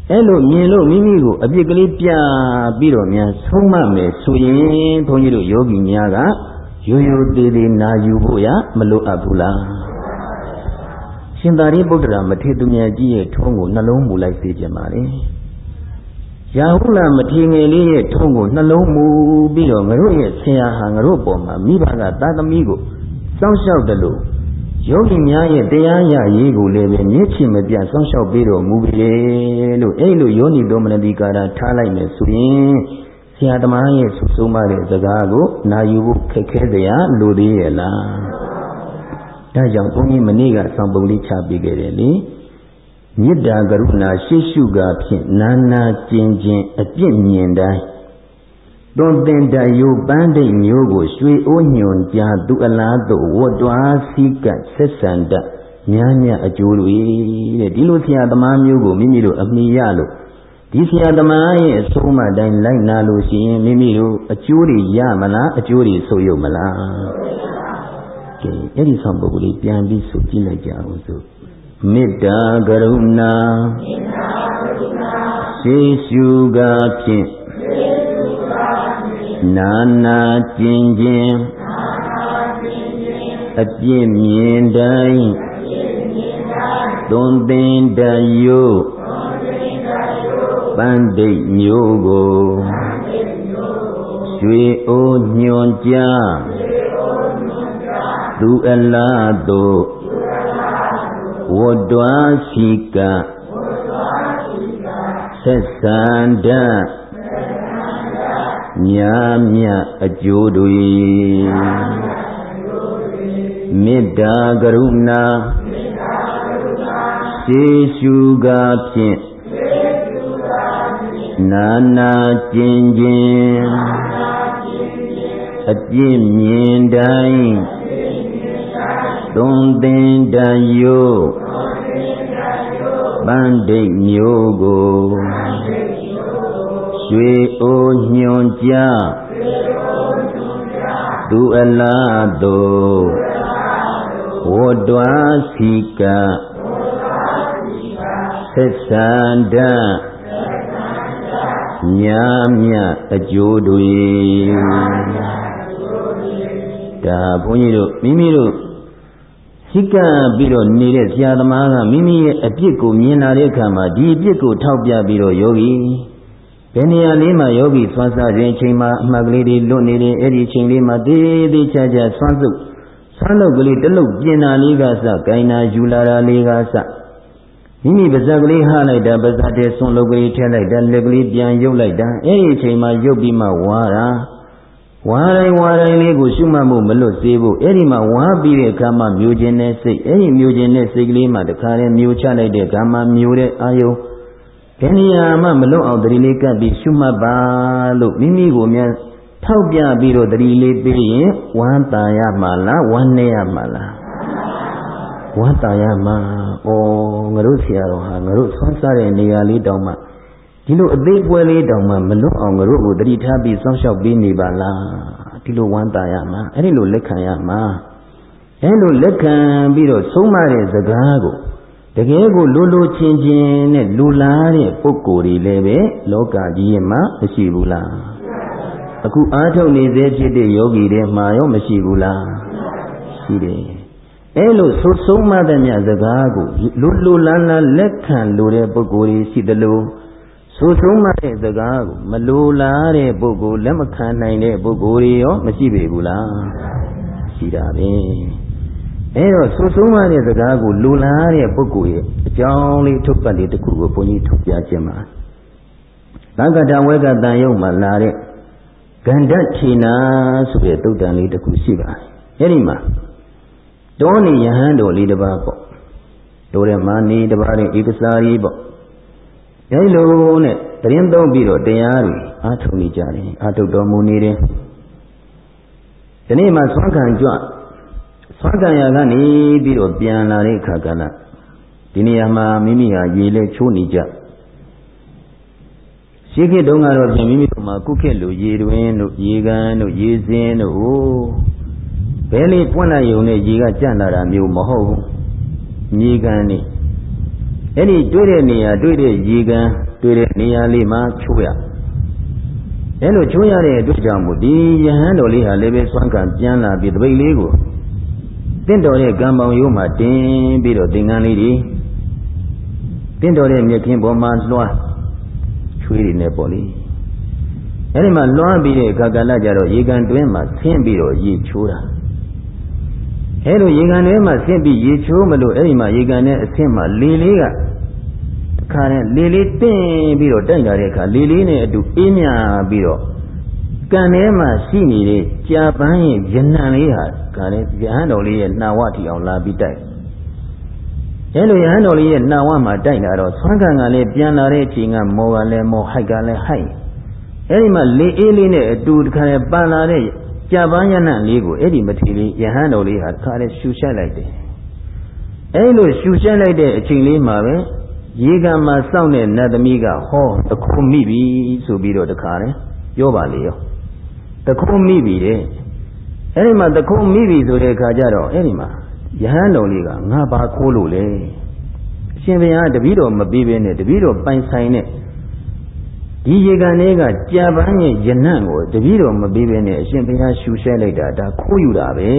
အဲ့လိုမြင်လို့မိမိကိုအပြစ်ကလေးပြပြီးတော့များဆုံးမမယ်ဆိုရင်ဘုန်းကြီးတို့ယောဂီများကရိုးရိုးသေးသေးနာယူဖို့ရမလိုအပ်ဘူးလားရှင်သာရိပုတ္တရာမထေရသူမြတ်ကြီးရဲ့ထုံးကိုနှလုံးမူလိုက်စေခြင်းပါလေရာဟုလမထေရငယ်လေးရဲ့ထုံးကိုနှလုံးမူပြီးတော့ငါတို့ရဲ့ဆရာဟာငါတို့ပေါ်မှာမိဘကသာသမီကိုစောင့်ရှောက်တယ်လို့ယောဂီများရဲ့တရားရရေးကိုလည်းပဲမြစ်ချင်မပြတ်စောင့်ရှောက်ပြီးတော့မူပြီလို့အဲ့လိုယောနိသောမနတိကာရထားလိုက်မယ်ဆိုရင်ဆရာသမားရဲ့ဆုဆုံးမတဲ့စကားကိုနာယူဖို့ခက်ခဲစရာလိုသေးရဲ့လားဒါကြောင့်ဘုန်းကြီးမနေ့ကဆောင်းပုံလေးချပေးခဲ့တယ်လေမေတ္တာကရုဏာရှိရှုကာဖြင့်နာနာကျင်ကျင်အပြစ်မြင်တိုင်းသွန်သင်တယုပန်းဒိတ်မျိုးကိုရွှေအိုးညွန်ကြားသူအလားသို့ဝတ်တွားစည်းကပ်ဆက်ဆံတတ်များများအကျိုးတွေတဲ့ဒီလိုဆရာသမားမျိုးကိုမိမိတို့အမိရလို့ဒီဆရာသမားရဲ့အဆုံးအမတိုင်းလိုက်နာလို့ရှိရင်မိမိတို့အကျိုးတွေရမလားအကျိုးတွေဆိုရုံမလားကဲအဲ့ဒီဆောင်ပုဂ္ဂိုလ်လေးပြန်ပြီးဆိုကြည့်လိုက်ကြအောင်စို့မေတ္တာကရုဏာရှိရှုကားဖြင့်နာနာကျင်ခြင်းအပြစ်မြင်တိုင်းသွန်သင်တယုပန်းဒိတ်မျိုးကိုရွှေအိုးညွန်ကြားသူအလားသို့ဝတ်တွားစီကဆက်ဆံတတ်များများအကျိုးတွေမေတ္တာကရုဏာရှိရှုကားဖြင့်နာနာကျင်ခြင်းအပြစ်မြင်တိုင်းသွန်သင်တယုပန်းဒိတ်မျိုးကိုရွှေအိုးညွန်ကြားသူအလားသို့ဝတ်တွားစီကဆက်ဆံတတ်များများအကျိုးတွေဒါဘုန်းကြီးတို့မိမိတို့စိတ်ကပြီးတော့နေတဲ့ဆရာသမားကမိမိရဲ့အပြစ်ကိုမြင်လာတဲ့အခါမှာဒီအပြစ်ကိုထောက်ပြပြီးတော့ယောဂီဘယ်နေရာလေးမှာယောဂီဆွမ်းစားခြင်းအချိန်မှာအမှတ်ကလေးတွေလွတ်နေတယ်အဲ့ဒီအချိန်လေးမှာသေးသေးချာချာဆွမ်းစုပ်ဆွမ်းလုပ်ကလေးတလုပ်ပြင်တာလေးကစဂိုင်းနာယူလာတာလေးကစမိမိပါးစပ်ကလေးဟလိုက်တာပါးစပ်ထဲဆွမ်းလုပ်ကလေးထည့်လိုက်တာလက်ကလေးပြန်ရုပ်လိုက်တာအဲ့ဒီအချိန်မှာရုပ်ပြီးမှဝါတာဝါတိုင်းဝါတိုင်းလေးကိုရှုမှတ်မှုမလွတ်စေဖို့အဲ့ဒီမှာဝါပြီးတဲ့အခါမှာမျိုးခြင်းတဲ့စိတ်အဲ့ဒီမျိုးခြင်းတဲ့စိတ်ကလေးမှာတခါတည်းမျိုးချလိုက်တဲ့အခါမှာမျိုးတဲ့အာယုဘယ်နေရာမှမလွတ်အောင်တတိလေးကပ်ပြီးရှုမှတ်ပါလို့မိမိကိုများထောက်ပြပြီးတော့တတိလေးပေးရင်ဝမ်းသာရမှာလားဝမ်းနည်းရမှာလားဝမ်းသာရမှာဩငါတို့ဆရာတော်ဟာငါတို့ဆွမ်းစားတဲ့နေရာလေးတောင်မှဒီလိုအသေးပွဲလေးတောင်မှမလွတ်အောင်ငါတို့ကိုတတိထားပြီးစောင့်ရှောက်ပေးနေပါလားဒီလိုဝမ်းသာရမှာအဲ့ဒီလိုလက်ခံရမှာအဲ့လိုလက်ခံပြီးတော့ဆုံးမတဲ့စကားကိုတကယ်ကိုလိုလိုချင်းချင်းနဲ့လူလားတဲ့ပုဂ္ဂိုလ်တွေလည်းပဲလောကကြီးရဲ့မှာမရှိဘူးလားအခုအားထုတ်နေသေးဖြစ်တဲ့ယောဂီတွေမှာရောမရှိဘူးလားရှိတယ်အဲ့လိုဆိုဆုံးမတဲ့မြတ်စကားကိုလူလူလားလားလက်ခံလိုတဲ့ပုဂ္ဂိုလ်တွေရှိတယ်လို့ဆိုဆုံးမတဲ့စကားကိုမလိုလားတဲ့ပုဂ္ဂိုလ်လက်မခံနိုင်တဲ့ပုဂ္ဂိုလ်တွေရောမရှိပေဘူးလားရှိတာပဲအဲ့တော့ဆိုဆုံးမတဲ့စကားကိုလိုလားတဲ့ပုဂ္ဂိုလ်ရဲ့အကြောင်းလေးထုတ်ပတ်လေးတစ်ခုကိုဘုန်းကြီးထုတ်ပြခြင်းပါသံဃတဝေကတန်ယုံမှာလာတဲ့ဂန္ဓခြေနာဆိုတဲ့တုတ်တန်လေးတစ်ခုရှိပါတယ်အဲ့ဒီမှာတောနေယဟန်တော်လေးတစ်ပါးပေါ့တို့တဲ့မာနီတစ်ပါးတဲ့ဧကစာရီပေါ့အဲဒီလိုနဲ့တရင်သုံးပြီးတော့တရားတွေအားထုတ်နေကြတယ်အားထုတ်တော်မူနေတယ်ဒီနေ့မှဆွမ်းခံကြွဆွမ်းခံရကနေပြီးတော့ပြန်လာတဲ့အခါကလည်းဒီနေရာမှာမိမိဟာရေလဲချိုးနေကြရှိခေတ်တုန်းကတော့ပြင်မိမိတို့မှာကုခေတ်လိုရေတွင်တို့ရေကန်တို့ရေစင်းတို့ဘယ်လေးပွင့်လိုက်ုံနဲ့ရေကကြံ့လာတာမျိုးမဟုတ်ဘူးမြေကန်နေအဲ့ဒီတွေ့တဲ့နေရာတွေ့တဲ့ရေကန်တွေ့တွေ့တဲ့နေရာလေးမှာချိုးရအဲလိုချိုးရတဲ့အတွက်ကြောင့်မို့ဒီယဟန်တော်လေးဟာလည်းပဲစွမ်းကံပြန်လာပြီးတပိတ်လေးကိုတင့်တော်တဲ့ကံပေါင်ရိုးမှာတင်ပြီးတော့သင်္ကန်းလေးတွေတင့်တော်တဲ့မြက်ခင်းပေါ်မှာလွှားချွေးတွေနဲ့ပေါ့လေအဲဒီမှာလွှားပြီးတဲ့အခါကလည်းကြတော့ရေကန်တွင်းမှာဆင်းပြီးတော့ရေချိုးတာအဲလိုရေကန်ထဲမှာဆင်းပြီးရေချိုးမလို့အဲဒီမှာရေကန်ထဲအဆင်းမှာလေလေးကခါနဲ့လေလေးတင်းပြီးတော့တိုက်လာတဲ့အခါလေလေးနဲ့အတူအေးမြပြီးတော့ကံထဲမှာရှိနေတဲ့ကြာပန်းရဲ့ယနံလေးဟာခါနဲ့ယဟန်တော်လေးရဲ့နှာဝထီအောင်လာပြီးတိုက်အဲလိုယဟန်တော်လေးရဲ့နှာဝမှာတိုက်လာတော့ဆွမ်းခံကလည်းပြန်လာတဲ့အချိန်ကမောကလည်းမောဟိုက်ကလည်းဟိုက်အဲဒီမှာလေအေးလေးနဲ့အတူတခါနဲ့ပန်လာတဲ့ကြာပန်းယနံလေးကိုအဲ့ဒီမထီလေးယဟန်တော်လေးဟာခါနဲ့ရှူရှိုက်လိုက်တယ်အဲလိုရှူရှိုက်လိုက်တဲ့အချိန်လေးမှာပဲရေကံမှာစောင့်တဲ့နတ်သမီးကဟောတခုမိပြီဆိုပြီးတော့တခါနဲ့ပြောပါလေရောတခုမိပြီတဲ့အဲ့ဒီမှာတခုမိပြီဆိုတဲ့အခါကျတော့အဲ့ဒီမှာယဟန်တော်လေးကငါဘာခိုးလို့လဲအရှင်ဘုရားတပည့်တော်မပြီးဘဲနဲ့တပည့်တော်ပိုင်ဆိုင်နဲ့ဒီရေကံလေးကကြာပန်းရဲ့ယနံ့ကိုတပည့်တော်မပြီးဘဲနဲ့အရှင်ဘုရားရှူရှဲလိုက်တာဒါခိုးယူတာပဲ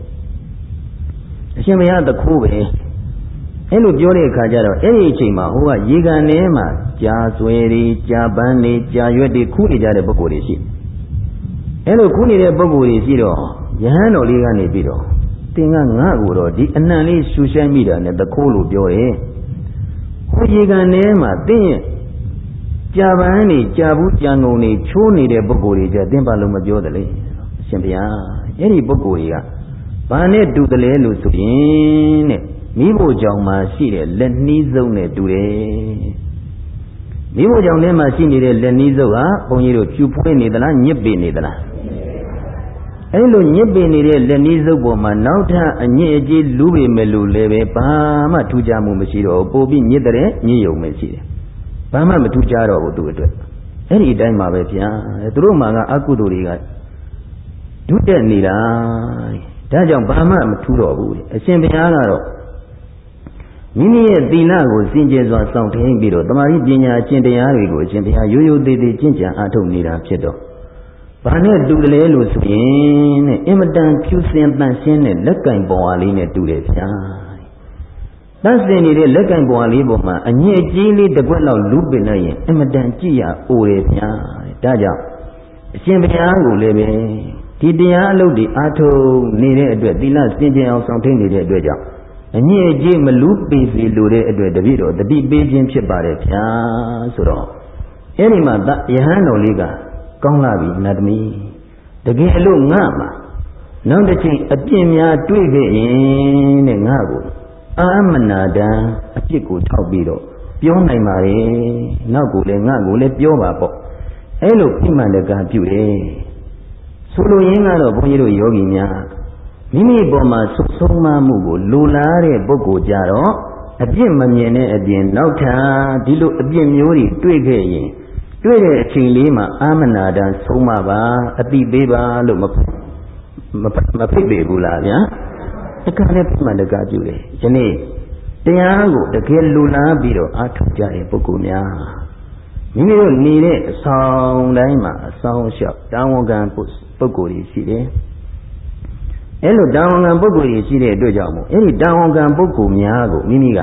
အရှင်ဘုရားတခုပဲအဲ့လိုပြောတဲ့အခါကျတော့အဲ့ဒီအချိန်မှာဟိုကရေကန်ထဲမှာကြာဆွဲတွေကြာပန်းတွေကြာရွက်တွေခူးနေကြတဲ့ပုဂ္ဂိုလ်တွေရှိအဲ့လိုခူးနေတဲ့ပုဂ္ဂိုလ်တွေရှိတော့ယဟန်တော်လေးကနေပြီးတော့တင်ကငါ့ကိုတော့ဒီအနံလေးရှူရှိုင်းမိတာနဲ့တခိုးလို့ပြောတယ်ဟိုရေကန်ထဲမှာတင်းရဲ့ကြာပန်းတွေကြာဘူးကြာငုံတွေချိုးနေတဲ့ပုဂ္ဂိုလ်တွေကြတင်းပါလို့မပြောတယ်လေအရှင်ဘုရားအဲ့ဒီပုဂ္ဂိုလ်တွေကဘာနဲ့တူတယ်လဲလို့ဆိုရင်တဲ့မိဖို့ကြောင့်မှရှိတဲ့လက်နှီးစုံနဲ့တူတယ်မိဖို့ကြောင့်ထဲမှာရှိနေတဲ့လက်နှီးစုံဟာဘုန်းကြီးတို့ဖြူဖွေးနေသလားညစ်ပေနေသလားအဲလိုညစ်ပေနေတဲ့လက်နှီးစုံပေါ်မှာနောက်ထပ်အညစ်အကြေးလူပေမဲ့လို့လည်းပဲဘာမှထူးခြားမှုမရှိတော့ပိုပြီးညစ်တဲ့ညစ်ယုံပဲရှိတယ်ဘာမှမထူးခြားတော့ဘူးသူ့အတွက်အဲ့ဒီအတိုင်းပါပဲဗျာသူတို့မှာကအကုသိုလ်တွေကဒုတက်နေတာဒါကြောင့်ဘာမှမထူးတော့ဘူးအရှင်ဘုရားကတော့မိမိရဲ့သီလကိုစင်ကြယ်စွာစောင့်ထိန်ပြီးတော့တမာတိပညာအကျင့်တရားတွေကိုအရှင်ဘုရားရိုးရိုးသေးသေးကျင့်ကြံအားထုတ်နေတာဖြစ်တော့ဘာနဲ့တူတယ်လဲလို့ဆိုရင်တဲ့အင်မတန်ဖြူစင်တန်ရှင်းတဲ့လက်ကင်ပေါ်အားလေးနဲ့တူတယ်ဗျာတတ်စင်နေတဲ့လက်ကင်ပေါ်အားလေးပေါ်မှာအညစ်အကြေးလေးတစ်ခွက်လောက်လူပင်လိုက်ရင်အင်မတန်ကြည့်ရအိုတယ်ဗျာဒါကြောင့်အရှင်ဘုရားကိုလည်းပဲဒီတရားအလုပ်တွေအားထုတ်နေတဲ့အတွက်သီလစင်ကြယ်အောင်စောင့်ထိန်နေတဲ့အတွက်ကြောင့်အညစ်အကြေးမလူပေစီလိုတဲ့အတွက်တပည့်တော်တတိပေးခြင်းဖြစ်ပါတယ်ဗျာဆိုတော့အဲ့ဒီမှာယဟန်တော်လေးကကောင်းလာပြီနတ်သမီးတကယ်အလို့ငါမှာနောက်တစ်ချိန်အပြစ်များတွေ့ခဲ့ရင်တဲ့ငါကိုအာမနာတံအပြစ်ကိုထောက်ပြီးတော့ပြောနိုင်ပါလေနောက်ကိုလည်းငါကိုလည်းပြောပါပေါ့အဲ့လိုပြိမှန်တကပြုတယ်ဆိုလိုရင်းကတော့ဘုန်းကြီးတို့ယောဂီများမိမိပေါ်မှာဆုဆုံးမမှုကိုလိုလားတဲ့ပုဂ္ဂိုလ်ကြတော့အပြစ်မမြင်တဲ့အပြင်နောက်ထပ်ဒီလိုအပြစ်မျိုးတွေတွေ့ခဲ့ရင်တွေ့တဲ့အချိန်လေးမှာအာမနာတံဆုံးမပါအတိပေးပါလို့မမဖိတ်ပေဘူးလားဗျာတခါနဲ့ပြမှန်တကပြုတယ်ယနေ့တရားကိုတကယ်လိုလားပြီးတော့အားထုတ်ကြတဲ့ပုဂ္ဂိုလ်များမိမိတို့နေတဲ့အဆောင်တိုင်းမှာအဆောင်လျှောက်တာဝန်ခံပုဂ္ဂိုလ်တွေရှိတယ်အဲ့လိုတာဝန်ခံပုဂ္ဂိုလ်ကြီးရှိတဲ့အတွက်ကြောင့်မို့အဲ့ဒီတာဝန်ခံပုဂ္ဂိုလ်များကိုမိမိက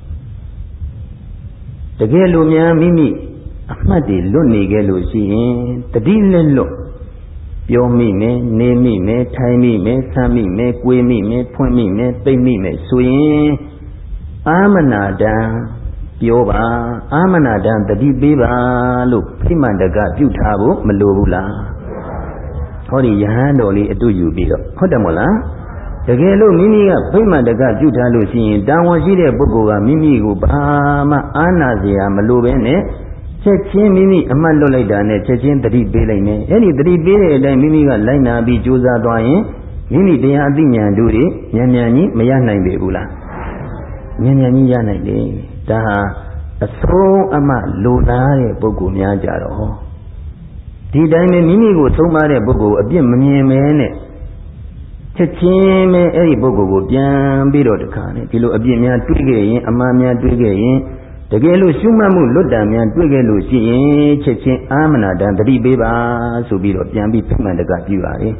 တကယ်လို့များမိမိအမှတ်တွေလွတ်နေခဲ့လို့ရှိရင်တတိလက်လွတ်ပြောမိမယ်နေမိမယ်ထိုင်မိမယ်ဆမ်းမိမယ်ကိုယ်မိမယ်ဖွင့်မိမယ်သိမ့်မိမယ်ဆိုရင်အာမနာတံပြောပါအာမနာတံတတိပေးပါလို့ဖိမှန်တကပြုထားဖို့မလိုဘူးလားဟောဒီယဟန်တော်လေးအတူယူပြီးတော့ဟုတ်တယ်မို့လားတကယ်လို့မိမိကဗိမာန်တကပြုထားလို့ရှိရင်တာဝန်ရှိတဲ့ပုဂ္ဂိုလ်ကမိမိကိုဘာမှအာနာစရာမလိုဘဲနဲ့ချက်ချင်းမိမိအမှတ်လွတ်လိုက်တာနဲ့ချက်ချင်းတတိပေးလိုက်မယ်အဲ့ဒီတတိပေးတဲ့အတိုင်းမိမိကလိုက်နာပြီးကြိုးစားသွားရင်မိမိတရားအသိဉာဏ်တို့တွေဉာဏ်ဉာဏ်ကြီးမရနိုင်ပေဘူးလားဉာဏ်ဉာဏ်ကြီးရနိုင်တယ်ဒါဟာအဆုံးအမလိုလားတဲ့ပုဂ္ဂိုလ်များကြတော့ဒီတိုင်းပဲမိမိကိုသုံးပါတဲ့ပုဂ္ဂိုလ်အပြစ်မမြင်မဲနဲ့ချက်ချင်းပဲအဲ့ဒီပုဂ္ဂိုလ်ကိုပြန်ပြီးတော့တခါနဲ့ဒီလိုအပြစ်များတွေးခဲ့ရင်အမှားများတွေးခဲ့ရင်တကယ်လို့ရှုမှတ်မှုလွတ်တံများတွေ့ခဲ့လို့ရှိရင်ချက်ချင်းအာမနာတံတတိပေးပါဆိုပြီးတော့ပြန်ပြီးပြမှန်တကပြုပါလေ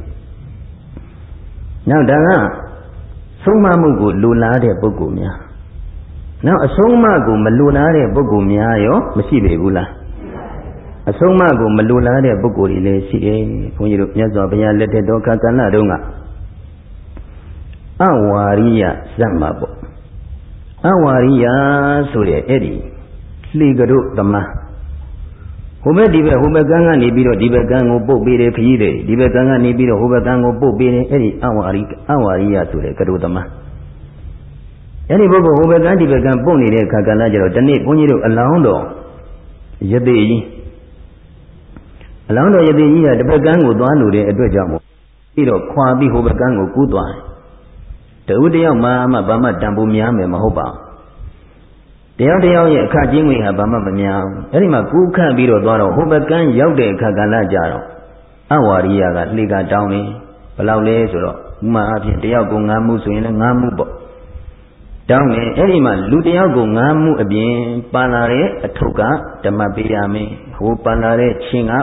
နောက်ဒါကဆုံးမမှုကိုလိုလားတဲ့ပုဂ္ဂိုလ်များနောက်အဆုံးအမကိုမလိုလားတဲ့ပုဂ္ဂိုလ်များရောမရှိပေဘူးလားအဆုံးအမကိုမလိုလားတဲ့ပုဂ္ဂိုလ်တွေလည်းရှိတယ်ဘုန်းကြီးတို့မြတ်စွာဘုရားလက်ထက်တော်ခါကဏ္ဍတုန်းကအဝါရိယဇတ်မှာပေါ့အဝါရိယဆိုတဲ့အဲ့ဒီလှေကတို့သမားဟိုဘက်ဒီဘက်ဟိုဘက်ကန်းကနေပြီးတော့ဒီဘက်ကန်းကိုပုတ်ပေးတယ်ခကြီးတွေဒီဘက်ကန်းကနေပြီးတော့ဟိုဘက်ကန်းကိုပုတ်ပေးတယ်အဲ့ဒီအဝါရိအဝါရိယဆိုတဲ့ကတို့သမားအဲ့ဒီပုဂ္ဂိုလ်ဟိုဘက်ကန်းဒီဘက်ကန်းပုတ်နေတဲ့အခါကလည်းကျတော့ဒီနေ့ဘုန်းကြီးတို့အလောင်းတော်ယသိကြီးအလောင်းတော်ယသိကြီးကတစ်ဘက်ကန်းကိုသွားလို့တဲ့အတွက်ကြောင့်မို့ပြီးတော့ခွာပြီးဟိုဘက်ကန်းကိုကူးသွားတယ်တဦးတယောက်မှမှဘာမှတန်ဖိုးများမယ်မဟုတ်ပါဘူးတယောက်တယောက်ရဲ့အခကျင်းငွေဟာဘာမှမများဘူးအဲ့ဒီမှာကူးခတ်ပြီးတော့သွားတော့ဟိုဘက်ကန်းရောက်တဲ့အခါကလည်းကြတော့အဝါရိယကလှေကတောင်းနေဘယ်လောက်လဲဆိုတော့ဥမာအဖြစ်တယောက်ကို၅မှုဆိုရင်လည်း၅မှုပေါ့တောင်းနေအဲ့ဒီမှာလူတယောက်ကို၅မှုအပြင်ပန်လာတဲ့အထုပ်ကဓမ္မပေးရမယ်ဟိုပန်လာတဲ့ချင်းက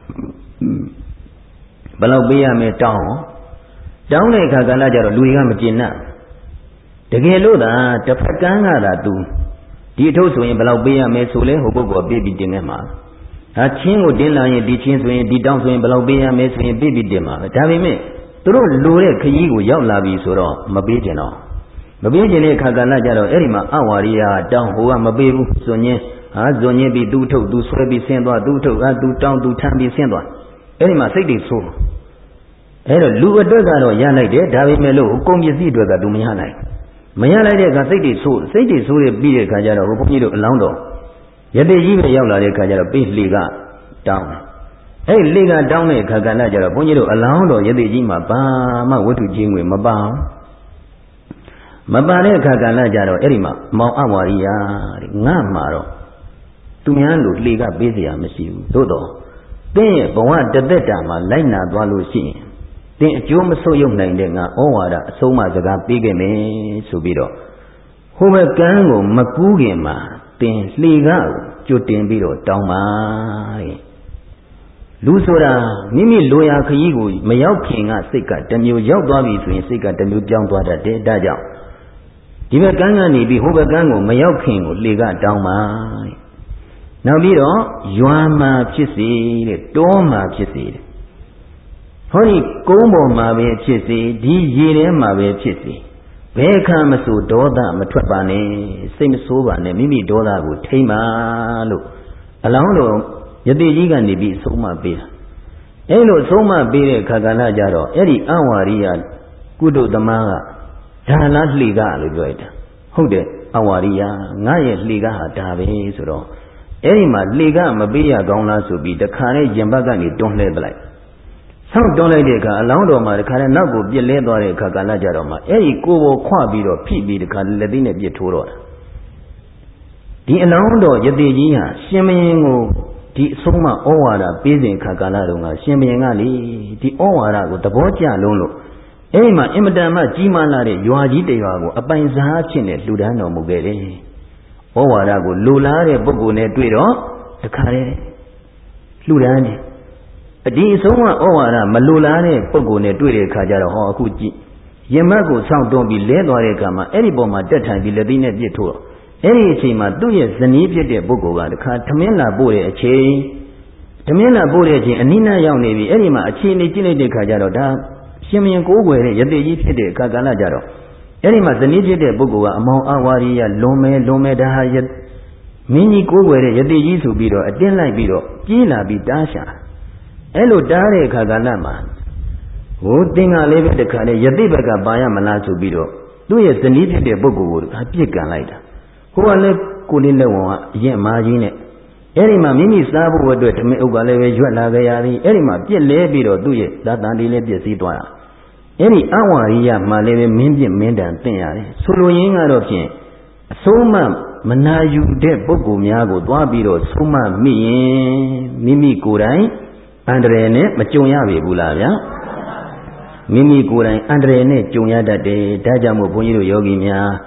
ဘယ်လောက်ပေးရမယ်တောင်းတောင်းတဲ့အခါကလည်းကြတော့လူတွေကမကျင်နဲ့တကယ်လို့သာတစ်ဖက်ကန်းကသာသူဒီအထုပ်ဆိုရင်ဘယ်လောက်ပေးရမယ်ဆိုလဲဟိုပုဂ္ဂိုလ်ပေးပြီးတင်ခဲ့မှာဒါချင်းကိုတင်လာရင်ဒီချင်းဆိုရင်ဒီတောင်းဆိုရင်ဘယ်လောက်ပေးရမယ်ဆိုရင်ပေးပြီးတင်မှာပဲဒါပေမဲ့သူတို့လိုတဲ့ခရီးကိုရောက်လာပြီဆိုတော့မပေးကျင်တော့မပေးကျင်တဲ့အခါကလည်းကြတော့အဲ့ဒီမှာအဝါရိယတောင်းဟိုကမပေးဘူးဆိုရင်ဟာဇွန်ချင်းပြီးသူ့ထုတ်သူဆွဲပြီးဆင်းသွားသူ့ထုတ်ဟာသူတောင်းသူထမ်းပြီးဆင်းသွားအဲ့ဒီမှာစိတ်တွေဆိုးအဲ့တော့လူအတွက်ကတော့ရလိုက်တယ်ဒါပေမဲ့လို့ကုန်ပစ္စည်းအတွက်ကသူမရနိုင်မရလိုက်တဲ့အခါစိတ်တွေဆိုးစိတ်တွေဆိုးရပြီးတဲ့အခါကျတော့ဘုန်းကြီးတို့အလောင်းတော်ယတိကြီးပဲရောက်လာတဲ့အခါကျတော့ပေးလှေကတောင်းအဲ့လှေကတောင်းတဲ့အခါကလည်းကျတော့ဘုန်းကြီးတို့အလောင်းတော်ယတိကြီးမှာဘာမှဝတ္ထုချင်းငွေမပါမပါတဲ့အခါကလည်းကျတော့အဲ့ဒီမှာမောင်အဝါရိယတဲ့ငါမှာတော့သူများလို့လှေကပေးเสียမရှိဘူးသို့တော့တင်းရဲ့ဘဝတသက်တာမှာလိုက်နာသွားလို့ရှိရင်တင်းအကျိုးမဆုပ်ယုတ်နိုင်တဲ့ငါဩဝါဒအဆုံးအမစကားပေးခဲ့မယ်ဆိုပြီးတော့ဟိုဘက်ကန်းကိုမကူးခင်မှာတင်းလှေကားကိုကြွတင်ပြီးတော့တောင်းပါတဲ့လူဆိုတာမိမိလိုရာခရီးကိုမရောက်ခင်ကစိတ်ကတစ်မျိုးရောက်သွားပြီဆိုရင်စိတ်ကတစ်မျိုးပြောင်းသွားတတ်တယ်ဒါကြောင့်ဒီဘက်ကန်းကနေပြီးဟိုဘက်ကန်းကိုမရောက်ခင်ကိုလှေကတောင်းပါတဲ့နောက်ပြီးတော့ရွာမှာဖြစ်စေတဲ့တောမှာဖြစ်စေတဲ့ဟောဒီကုန်းပေါ်မှာပဲဖြစ်စေဒီရေထဲမှာပဲဖြစ်စေဘယ်ခါမဆိုဒေါသမထွက်ပါနဲ့စိတ်မဆိုးပါနဲ့မိမိဒေါသကိုထိမ့်ပါလို့အလောင်းတော်ယတိကြီးကနေပြီးဆုံးမပေးတာအဲ့လိုဆုံးမပေးတဲ့ခါကဏ္ဍကြတော့အဲ့ဒီအဝါရိယကုတုသမားကဒါလားလှေကလို့ပြောလိုက်တာဟုတ်တယ်အဝါရိယငါရဲ့လှေကဟာဒါပဲဆိုတော့အဲ့ဒီမှာလှေကမပေးရကောင်းလားဆိုပြီးတခါနဲ့ရင်ဘတ်ကနေတွန်းလှဲပလိုက်ဆောက်တွန်းလိုက်တဲ့အခါအလောင်းတော်မှာတခါနဲ့နောက်ကိုပြစ်လဲသွားတဲ့အခါကလည်းကြတော့မှအဲ့ဒီကိုယ်ပေါ်ခွပြီးတော့ဖိပြီးတခါလက်သိနဲ့ပြစ်ထိုးတော့တာဒီအလောင်းတော်ယတိကြီးဟာရှင်မင်းကိုဒီအဆုံးမဩဝါဒပေးစဉ်ခါကာလတုန်းကရှင်ဘုရင်ကလေဒီဩဝါဒကိုသဘောကျလုံးလို့အဲ့ဒီမှာအင်မတန်မှကြီးမားလာတဲ့ရွာကြီးတရွာကိုအပိုင်စားဖြစ်နေလှူဒန်းတော်မူခဲ့တယ်ဩဝါဒကိုလူလားတဲ့ပုဂ္ဂိုလ်နဲ့တွေ့တော့တခါလေလှူဒန်းတယ်ဒီအဆုံးမဩဝါဒမလူလားတဲ့ပုဂ္ဂိုလ်နဲ့တွေ့တဲ့အခါကျတော့ဟောအခုကြည့်ရင်မတ်ကိုဆောင်းတွန်းပြီးလဲသွားတဲ့အခါမှာအဲ့ဒီပုံမှာတက်ထိုင်ပြီးလက်သီးနဲ့ပြစ်ထိုးတော့အဲ့ဒီအချိန်မှာသူ့ရဲ့ဇနီးဖြစ်တဲ့ပုဂ္ဂိုလ်ကတခါထမင်းလာပို့တဲ့အချိန်ထမင်းလာပို့တဲ့အချိန်အနိနာရောက်နေပြီအဲ့ဒီမှာအချိန်နေကြည့်လိုက်တဲ့အခါကျတော့ဒါရှင်မင်းကိုးကွယ်တဲ့ယတိကြီးဖြစ်တဲ့အခါကလည်းကြတော့အဲ့ဒီမှာဇနီးဖြစ်တဲ့ပုဂ္ဂိုလ်ကအမောင်အဝါရိယလွန်မဲလွန်မဲဒါဟာမင်းကြီးကိုးကွယ်တဲ့ယတိကြီးဆိုပြီးတော့အတင်းလိုက်ပြီးတော့ပြေးလာပြီးတားရှာအဲ့လိုတားတဲ့အခါကလည်းမှာဟိုသင်္ကလေးပဲတခါနဲ့ယတိဘက်ကပါရမလားဆိုပြီးတော့သူ့ရဲ့ဇနီးဖြစ်တဲ့ပုဂ္ဂိုလ်ကိုအပြစ်ကန်လိုက်တာဟိုကလည်းကိုလေးလက်ဝန်ကအရင်မာကြီးနဲ့အဲ့ဒီမှာမိမိစားဖို့အတွက်ဓမင်းဥက္ကလည်းပဲရွက်လာကြရသည်အဲ့ဒီမှာပြစ်လဲပြီးတော့သူ့ရဲ့သာတန်ဒီလည်းပြည့်စည်သွားတာအဲ့ဒီအဝါရိယမှလည်းပဲမင်းပြစ်မင်းတန်သင်ရတယ်ဆိုလိုရင်းကတော့ဖြင့်အဆုံးမမနာယူတဲ့ပုဂ္ဂိုလ်များကိုသွားပြီးတော့ဆုံးမမိရင်မိမိကိုယ်တိုင်အန္တရာယ်နဲ့မကြုံရပြီဘူးလားဗျာမိမိကိုယ်တိုင်အန္တရာယ်နဲ့ကြုံရတတ်တယ်ဒါကြောင့်မို့ဘုန်းကြီးတို့ယောဂီများ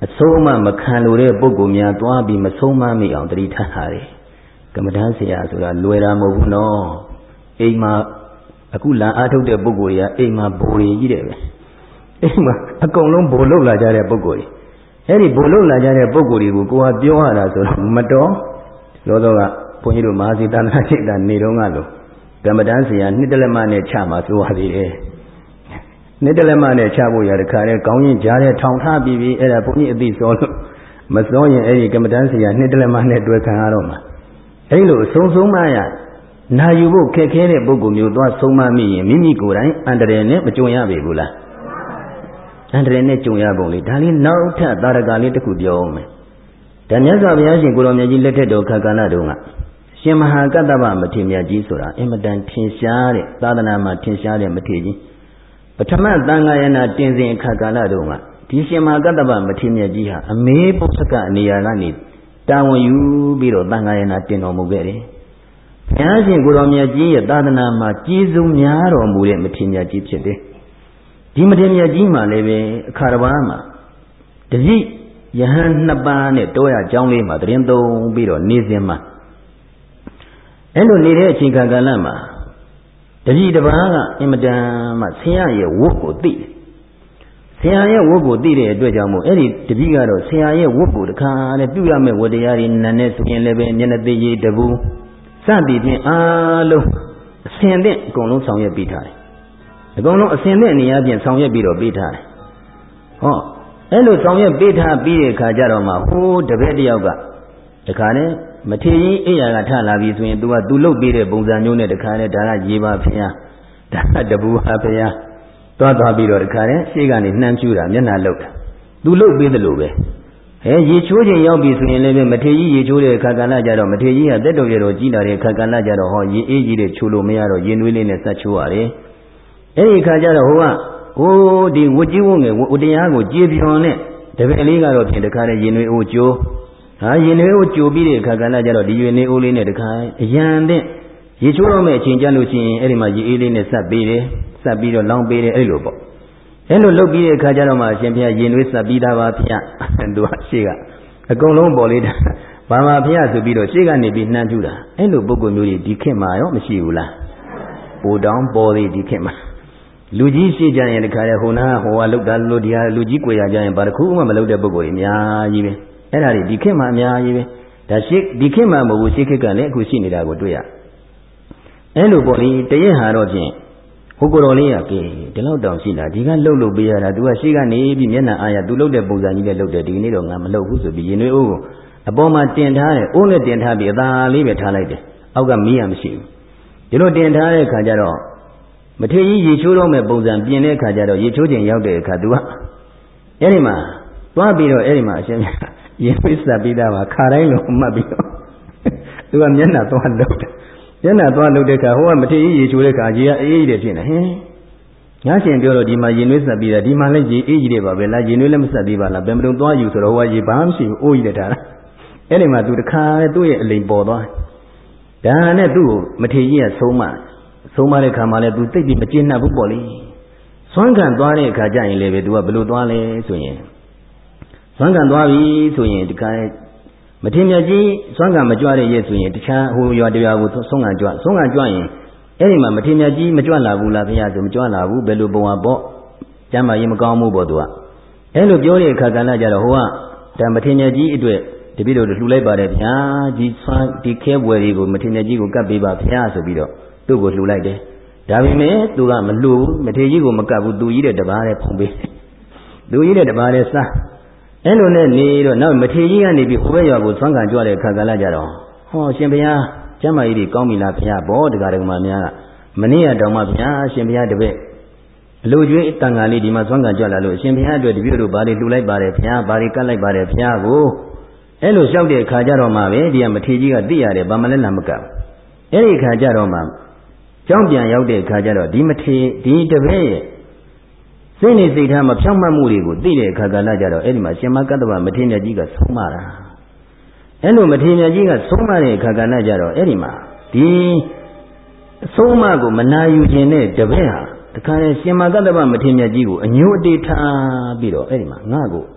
အဆုံးမမခံလို့တဲ့ပုဂ္ဂိုလ်များသွားပြီးမဆုံးမမိအောင်တတိထားရတယ်ကမ္မဋ္ဌာန်းဆရာဆိုတာလွယ်တာမဟုတ်ဘူးနော်အိမ်မှာအခုလမ်းအားထုတ်တဲ့ပုဂ္ဂိုလ်တွေကအိမ်မှာဘိုလ်ကြီးတယ်ပဲအိမ်မှာအကုန်လုံးဘိုလ်လောက်လာကြတဲ့ပုဂ္ဂိုလ်တွေအဲ့ဒီဘိုလ်လောက်လာကြတဲ့ပုဂ္ဂိုလ်တွေကိုကိုယ်ကပြောရတာဆိုတော့မတော်လောတော့ကဘုန်းကြီးတို့မဟာစီတနာစိတ်တာနေတော့ကလို့ကမ္မဋ္ဌာန်းဆရာနှစ်တလက်မနဲ့ချမှာဆိုရသေးတယ်နှစ်တလက်မနဲ့ချဖို့ရတဲ့ခါလဲကောင်းရင်ကြားတဲ့ထောင်ထားပြီးပြီးအဲ့ဒါဘုန်းကြီးအသိစောလို့မစောရင်အဲ့ဒီကမ္မဋ္ဌာန်းဆရာနှစ်တလက်မနဲ့တွေ့ခံရတော့မှာအဲ့လိုအဆုံးဆုံးမရနာယူဖို့ခက်ခဲတဲ့ပုဂ္ဂိုလ်မျိုးသွားဆုံးမမိရင်မိမိကိုယ်တိုင်အန္တရာယ်နဲ့မကြုံရပေဘူးလားအန္တရာယ်နဲ့ကြုံရပုံလေးဒါလေးနောက်ထပ်သာရကလေးတစ်ခုပြောအောင်မယ်ဒါမြတ်စွာဘုရားရှင်ကိုရောင်မြတ်ကြီးလက်ထက်တော်ခါကာလတုန်းကရှင်မဟာကတ္တဗမထေရမြတ်ကြီးဆိုတာအင်မတန်ထင်ရှားတဲ့သာသနာမှာထင်ရှားတဲ့မထေရကြီးပထမသံဃာယနာတင်စဉ်ခါကာလတုန်းကဒီရှင်မဟာကတ္တဗမထေရမြတ်ကြီးဟာအမေပုစကနေရာကနေတာဝန်ယူပြီးတော့သံဃာယနာတင်တော်မူခဲ့တယ်ဘုရားရှင်ကိုရောင်မြတ်ကြီးရဲ့သာသနာမှာကြီးစုံများတော်မူတဲ့မထေရမြတ်ကြီးဖြစ်တယ်ဒီမထေရမြတ်ကြီးမှာလည်းပဲအခါတစ်ပါးမှာတတိယဟန်နှစ်ပါးနဲ့တောရကျောင်းလေးမှာတရင်သုံးပြီးတော့နေစဉ်မှာအဲ့လိုနေတဲ့အချိန်ကာလမှာတတိတစ်ပါးကအင်မတန်မှဆရာရဲ့ဝတ်ကိုသိတယ်ဆရာရဲ့ဝတ်ကိုသိတဲ့အတွက်ကြောင့်မို့အဲ့ဒီတတိကတော့ဆရာရဲ့ဝတ်ကိုတခါနဲ့ပြုရမယ့်ဝတ္တရားတွေနာနဲ့ဆိုရင်လည်းပဲမျက်နှာသေးကြီးတပူစသည်ဖြင့်အားလုံးအစင်တဲ့အကုန်လုံးဆောင်ရွက်ပေးထားတယ်အကုန်လုံးအစင်တဲ့အနေအချင်းဆောင်ရွက်ပြီးတော့ပေးထားတယ်ဟောအဲ့လိုဆောင်ရွက်ပေးထားပြီးတဲ့အခါကျတော့မှဟိုးတပည့်တယောက်ကတခါနဲ့မထေရကြီးအိယာကထလာပြီဆိုရင် तू က तू လုတ်ပေးတဲ့ပုံစံမျိုးနဲ့တခါနဲ့ဒါကရေပါဖျားဒါကတပူဟာဖျားသွားသွားပြီးတော့တခါနဲ့ရှေ့ကနေနှမ်းဖြူတာမျက်နှာလုတ်တာ तू လုတ်ပေးသလိုပဲဟဲရေချိုးချိန်ရောက်ပြီဆိုရင်လည်းမထေရကြီးရေချိုးတဲ့အခါကလည်းကြတော့မထေရကြီးကတက်တော်ရတော်ကြီးလာတဲ့အခါကလည်းကြတော့ဟောရေအေးကြီးတဲ့ချိုးလို့မရတော့ရေနွေးလေးနဲ့ဆက်ချိုးရတယ်အဲ့ဒီအခါကျတော့ဟိုကဟိုဒီဝတ်ကြီးဝုန်းငယ်ဝတ်တရားကိုကြည်ပြောင်နဲ့တပည့်လေးကတော့ဖြင့်တခါနဲ့ရေနွေးအိုးကျိုးဟာရေနွေးအိုးကျိုးပြီးတဲ့အခါကလည်းကြတော့ဒီရေနွေးအိုးလေးနဲ့တခါအရန်တဲ့ရေချိုးတော့မဲ့အချိန်ကြလို့ရှိရင်အဲ့ဒီမှာရေအေးလေးနဲ့ဆက်ပေးတယ်ဆက်ပြီးတော့လောင်းပေးတယ်အဲ့လိုပေါ့အဲ့လိုလုပ်ပြီးတဲ့အခါကျတော့မှအရှင်ဘုရားရင်နွေးဆက်ပြီးသားပါဗျာသူကရှေ့ကအကုန်လုံးပေါ်လေးတာဘာမှဘုရားဆိုပြီးတော့ရှေ့ကနေပြီးနှမ်းပြူတာအဲ့လိုပုဂ္ဂိုလ်မျိုးကြီးဒီခေတ်မှာရောမရှိဘူးလားပိုတောင်းပေါ်သေးဒီခေတ်မှာလူကြီးရှေ့ကြရင်တခါလေဟိုနာဟိုကလောက်တာလို့ဒီဟာလူကြီးကိုရကြရင်ဘာတစ်ခုမှမလုပ်တဲ့ပုဂ္ဂိုလ်ကြီးအများကြီးပဲအဲ့ဒါတွေဒီခေတ်မှာအများကြီးပဲဒါရှေ့ဒီခေတ်မှာမဟုတ်ဘူးရှေ့ခေတ်ကလည်းအခုရှိနေတာကိုတွေ့ရအဲ့လိုပေါ့လေတရက်ဟာတော့ဖြင့်ဟိုကိုယ်တော်လေးကကဲဒီလောက်တောင်ရှိလားဒီကလှုပ်လှုပ်ပေးရတာ तू ကရှေ့ကနေပြီးမျက်နှာအားရ तू လှုပ်တဲ့ပုံစံကြီးနဲ့လှုပ်တယ်ဒီနေ့တော့ငါမလှုပ်ဘူးဆိုပြီးရင်ွေးအိုးကိုအပေါ်မှာတင်ထားတယ်အိုးနဲ့တင်ထားပြီးအသာလေးပဲထားလိုက်တယ်အောက်ကမီးရမရှိဘူးဒီလိုတင်ထားတဲ့အခါကျတော့မထေရကြီးရေချိုးတော့မဲ့ပုံစံပြင်တဲ့အခါကျတော့ရေချိုးချိန်ရောက်တဲ့အခါ तू ကအဲ့ဒီမှာသွားပြီးတော့အဲ့ဒီမှာအရှင်ရေပိစပ်ပြီးသားပါခါတိုင်းလုံးမှတ်ပြီးတော့ तू ကမျက်နှာသွားလှုပ်တယ်မျက်နှာသွားလှုပ်တဲ့အခါဟိုကမထေရကြီးရေချိုးတဲ့အခါရေကအေးအေးတဲ့ဖြစ်နေဟင်းငါရှင်ပြောတော့ဒီမှာရေနွေးဆက်ပြီးတာဒီမှာလည်းရေအေးကြီးတယ်ပါပဲလားရေနွေးလည်းမဆက်သေးပါလားဘယ်မတုံသွားယူဆိုတော့ဟိုကရေဘာမှမရှိဘူးအိုးကြီးတဲ့ထားတာအဲ့ဒီမှာ तू တခါပဲသူ့ရဲ့အလိမ်ပေါ်သွားဒါနဲ့သူ့ကိုမထေရကြီးကဆုံးမဆုံးမတဲ့ခါမှလည်း तू သိပ်ပြီးမကျေနပ်ဘူးပေါ့လေစွမ်းခံသွားတဲ့အခါကျရင်လည်းပဲ तू ကဘယ်လိုသွားလဲဆိုရင်စွမ်းခံသွားပြီဆိုရင်ဒီကဲမထေရမြတ်ကြီးစွမ်းကံမကြွတဲ့ရဲ့ဆိုရင်တခြားဟိုရွာတရားကိုဆုံးကံကြွဆုံးကံကြွရင်အဲ့ဒီမှာမထေရမြတ်ကြီးမကြွလာဘူးလားဘုရားဆိုမကြွလာဘူးဘယ်လိုပုံဟာပေါ့ကျမ်းမာရေးမကောင်းဘူးပေါ့သူကအဲ့လိုပြောတဲ့အခါကလည်းကြတော့ဟိုကဒါမထေရမြတ်ကြီးအတွက်တပည့်တော်လှူလိုက်ပါတယ်ဗျာကြီးစွမ်းဒီခဲပွဲတွေကိုမထေရမြတ်ကြီးကိုကပ်ပေးပါဘုရားဆိုပြီးတော့သူ့ကိုလှူလိုက်တယ်ဒါပေမဲ့သူကမလှူဘူးမထေရကြီးကိုမကပ်ဘူးသူကြီးတဲ့တပားနဲ့ဖုံးပေးသူကြီးတဲ့တပားနဲ့စားအဲ့လိုနဲ့နေတော့နောက်မထေရကြီးကနေပြီးဟိုဘက်ရွာကိုသွမ်းခံကြွတဲ့အခါကလည်းကြတော့ဟောရှင်ဘုရားကျမ်းမာရေးတွေကောင်းပြီလားဘုရားဘောတရားတော်မှာများကမနေ့ကတောင်မှဘုရားရှင်ဘုရားတပည့်အလိုကျွေးတန်ခါလေးဒီမှာသွမ်းခံကြွလာလို့ရှင်ဘုရားအတွက်တပည့်တို့ဘာတွေလှူလိုက်ပါတယ်ဘုရားဘာတွေကတ်လိုက်ပါတယ်ဘုရားကိုအဲ့လိုလျှောက်တဲ့အခါကျတော့မှပဲဒီကမထေရကြီးကသိရတယ်ဘာမှလည်းလာမကပ်အဲ့ဒီအခါကျတော့မှကြောင်းပြန်ရောက်တဲ့အခါကျတော့ဒီမထေဒီတပည့်ရဲ့စိတ်နေစိတ်ထားမဖြောင့်မတ်မှုတွေကိုသိတဲ့အခါကလည်းကြတော့အဲ့ဒီမှာရှင်မကတ္တဗမထေရမြတ်ကြီးကဆုံးမတာအဲ့လိုမထေရမြတ်ကြီးကဆုံးမတဲ့အခါကလည်းကြတော့အဲ့ဒီမှာဒီအဆုံးအမကိုမနာယူခြင်းနဲ့တပည့်ဟာတခါလေရှင်မကတ္တဗမထေရမြတ်ကြီးကိုအညိုအတေးထားပြီးတော့အဲ့ဒီမှာငါ့ကို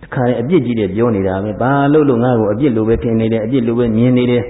ခါအပြစ်ကြီးတယ်ပြောနေတာပဲဘာလို့လို့ငါ့ကိုအပြစ်လိုပဲထင်နေတယ်အပြစ်လိုပဲမြင်နေတယ်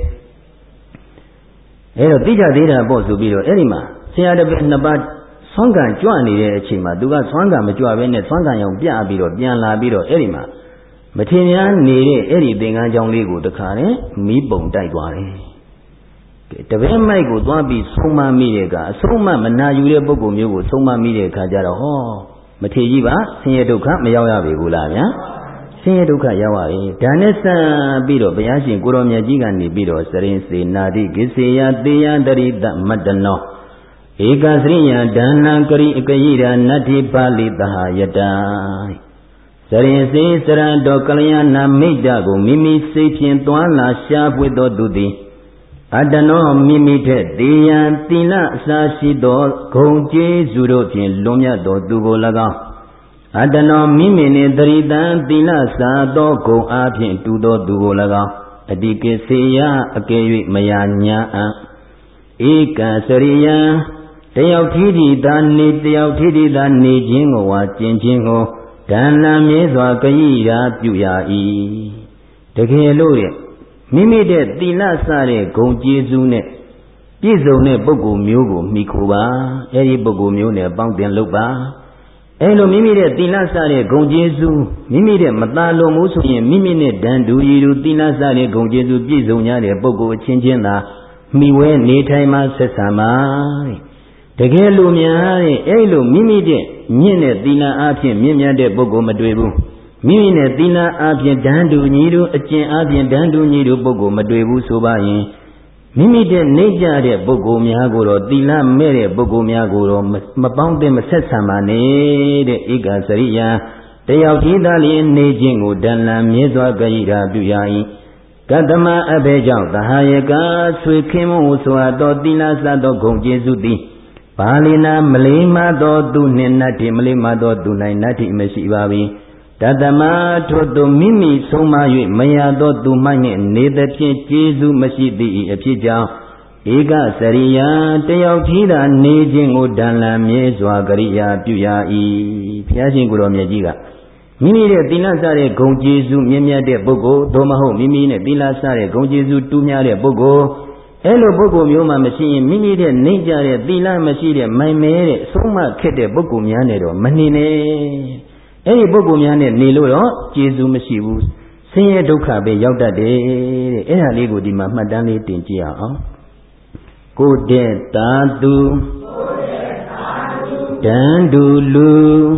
အဲတော့သိကြသေးတာပေါ့ဆိုပြီးတော့အဲ့ဒီမှာဆရာတစ်ပည့်နှစ်ပါးဆွမ်းကံကြွနေတဲ့အချိန်မှာသူကဆွမ်းကံမကြွဘဲနဲ့ဆွမ်းကံရောင်ပြပြီးတော့ပြန်လာပြီးတော့အဲ့ဒီမှာမထေရနေတဲ့အဲ့ဒီသင်္ကန်းကြောင်းလေးကိုတခါနဲ့မီးပုံတိုက်သွားတယ်တပည့်မိုက်ကိုသွားပြီးဆုံးမမိတဲ့ကအဆုံးမမနာယူတဲ့ပုဂ္ဂိုလ်မျိုးကိုဆုံးမမိတဲ့အခါကျတော့ဟောမထေကြီးပါဆင်းရဲဒုက္ခမရောက်ရပြီဘူးလားဗျာဆင်းရဲဒုက္ခရောက်ပါပြီဒါနဲ့စပြီးတော့ဘုရားရှင်ကိုရောမြတ်ကြီးကနေပြီးတော့စရင်စေနာတိကိစေယတေယတရိတမတ္တနောဧကစရိယဒါနံကရိအကယိရာနတ္ထိပါဠိသဟယတစရင်စေစရတောကလျာဏမိတ်တကိုမိမိစိတ်ဖြင့်သွားလာရှားပွေသောသူသည်အတ္တနောမိမိထက်တေယံသီလအစာရှိသောဂုံကျေးဇူးတို့ဖြင့်လွန်မြတ်သောသူကို၎င်းအတ္တနောမိမိနှင့်တရိတံသီလစာသောဂုံအားဖြင့်တူသောသူကို၎င်းအတိကိစေယအကယ်၍မယာညာအံဧကံစရိယံတယောက်ထီးထီးသာနေတယောက်ထီးထီးသာနေခြင်းကိုဝါကျင့်ခြင်းကိုဒါနမြဲစွာကရိယာပြုရ၏တကယ်လို့တဲ့မိမိတဲ့သီလစတဲ့ဂုံကျေးဇူးနဲ့ပြည့်စုံတဲ့ပုဂ္ဂိုလ်မျိုးကိုမိခိုပါအဲဒီပုဂ္ဂိုလ်မျိုးနဲ့ပေါင်းတင်လုပ်ပါအဲလိုမိမိတဲ့သီလစတဲ့ဂုံကျေးဇူးမိမိတဲ့မသာလွန်မှုဆိုရင်မိမိနဲ့တန်တူရည်တူသီလစတဲ့ဂုံကျေးဇူးပြည့်စုံကြတဲ့ပုဂ္ဂိုလ်အချင်းချင်းသာမိဝဲနေထိုင်မှဆက်ဆံပါတကယ်လို့များတဲ့အဲ့လိုမိမိတဲ့မြင့်တဲ့သီလအားဖြင့်မြင့်မြတ်တဲ့ပုဂ္ဂိုလ်မတွေ့ဘူးမိမိနဲ့သီလအားဖြင့်တန်တူညီတူအကျင့်အားဖြင့်တန်တူညီတူပုဂ္ဂိုလ်မတွေ့ဘူးဆိုပါရင်မိမိတဲ့နေကြတဲ့ပုဂ္ဂိုလ်များကိုတော့သီလမဲ့တဲ့ပုဂ္ဂိုလ်များကိုတော့မပေါင်းတဲ့မဆက်ဆံပါနဲ့တဲ့ဧကစရိယံတယောက်တည်းသာလျှင်နေခြင်းကိုဒလံမြဲစွာကရိယာပြုရ၏ကတ္တမအဘေကြောင့်သဟာယကဆွေခင်မုဆိုအပ်သောသီလစသောဂုဏ်ကျေးဇူးသည်ပါဠိနာမလေးမသောသူနှင့်နတ္တိမလေးမသောသူ၌နတ္တိမရှိပါဘီတတမထို့သူမိမိဆုံးမ၍မရသောသူမှနှင့်နေသဖြင့်ကျေးဇူးမရှိသည့်အဖြစ်ကြောင့်ဧကစရိယတယောက်ထီးသာနေခြင်းကိုဒလံမြဲစွာကရိယာပြုရ၏ဘုရားရှင်ကိုယ်တော်မြတ်ကြီးကမိမိရဲ့သီလစတဲ့ဂုဏ်ကျေးဇူးမြင့်မြတ်တဲ့ပုဂ္ဂိုလ်သို့မဟုတ်မိမိနဲ့သီလစတဲ့ဂုဏ်ကျေးဇူးတူးများတဲ့ပုဂ္ဂိုလ်အဲ့လိုပုဂ္ဂိုလ်မျိုးမှမရှိရင်မိမိတဲ့နှိမ့်ကြတဲ့သီလမရှိတဲ့မိုင်မဲတဲ့အဆုံးမခက်တဲ့ပုဂ္ဂိုလ်များနဲ့တော့မနေနဲ့အဲ့ဒီပုဂ္ဂိုလ်များနဲ့နေလို့တော့ကျေးဇူးမရှိဘူးဆင်းရဲဒုက္ခပဲရောက်တတ်တယ်တဲ့အဲ့ဒါလေးကိုဒီမှာမှတ်တမ်းလေးတင်ကြည့်အောင်ကိုတဲ့တာသူတန်တူလူ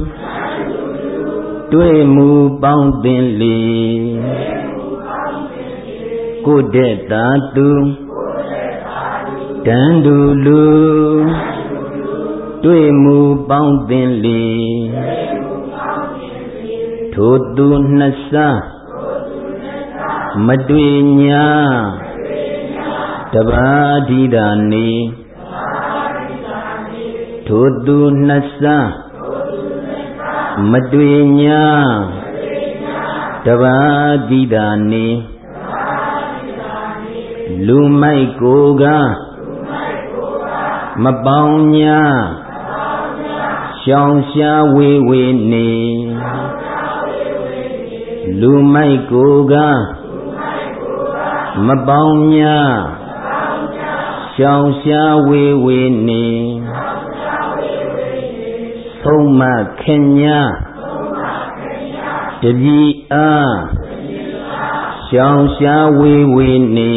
တွေ့မှုပေါင်းသင်လေကိုတဲ့တာသူတန်တူလူတွေ့မှုပေါင်းသင်လေထိုသူနှစ်စားမတွေ့ညာတပါးဒီတာနေထိုသူနှစ်စားမတွေ့ညာတပါးဒီတာနေလူမိုက်ကိုကမပေါင်းညာရှောင်ရှားဝေဝေနေလူမိုက်ကိုကမပေါင်းညာရှောင်ရှားဝေဝေနေဆုံးမခင်ညာတတိအားရှောင်ရှားဝေဝေနေ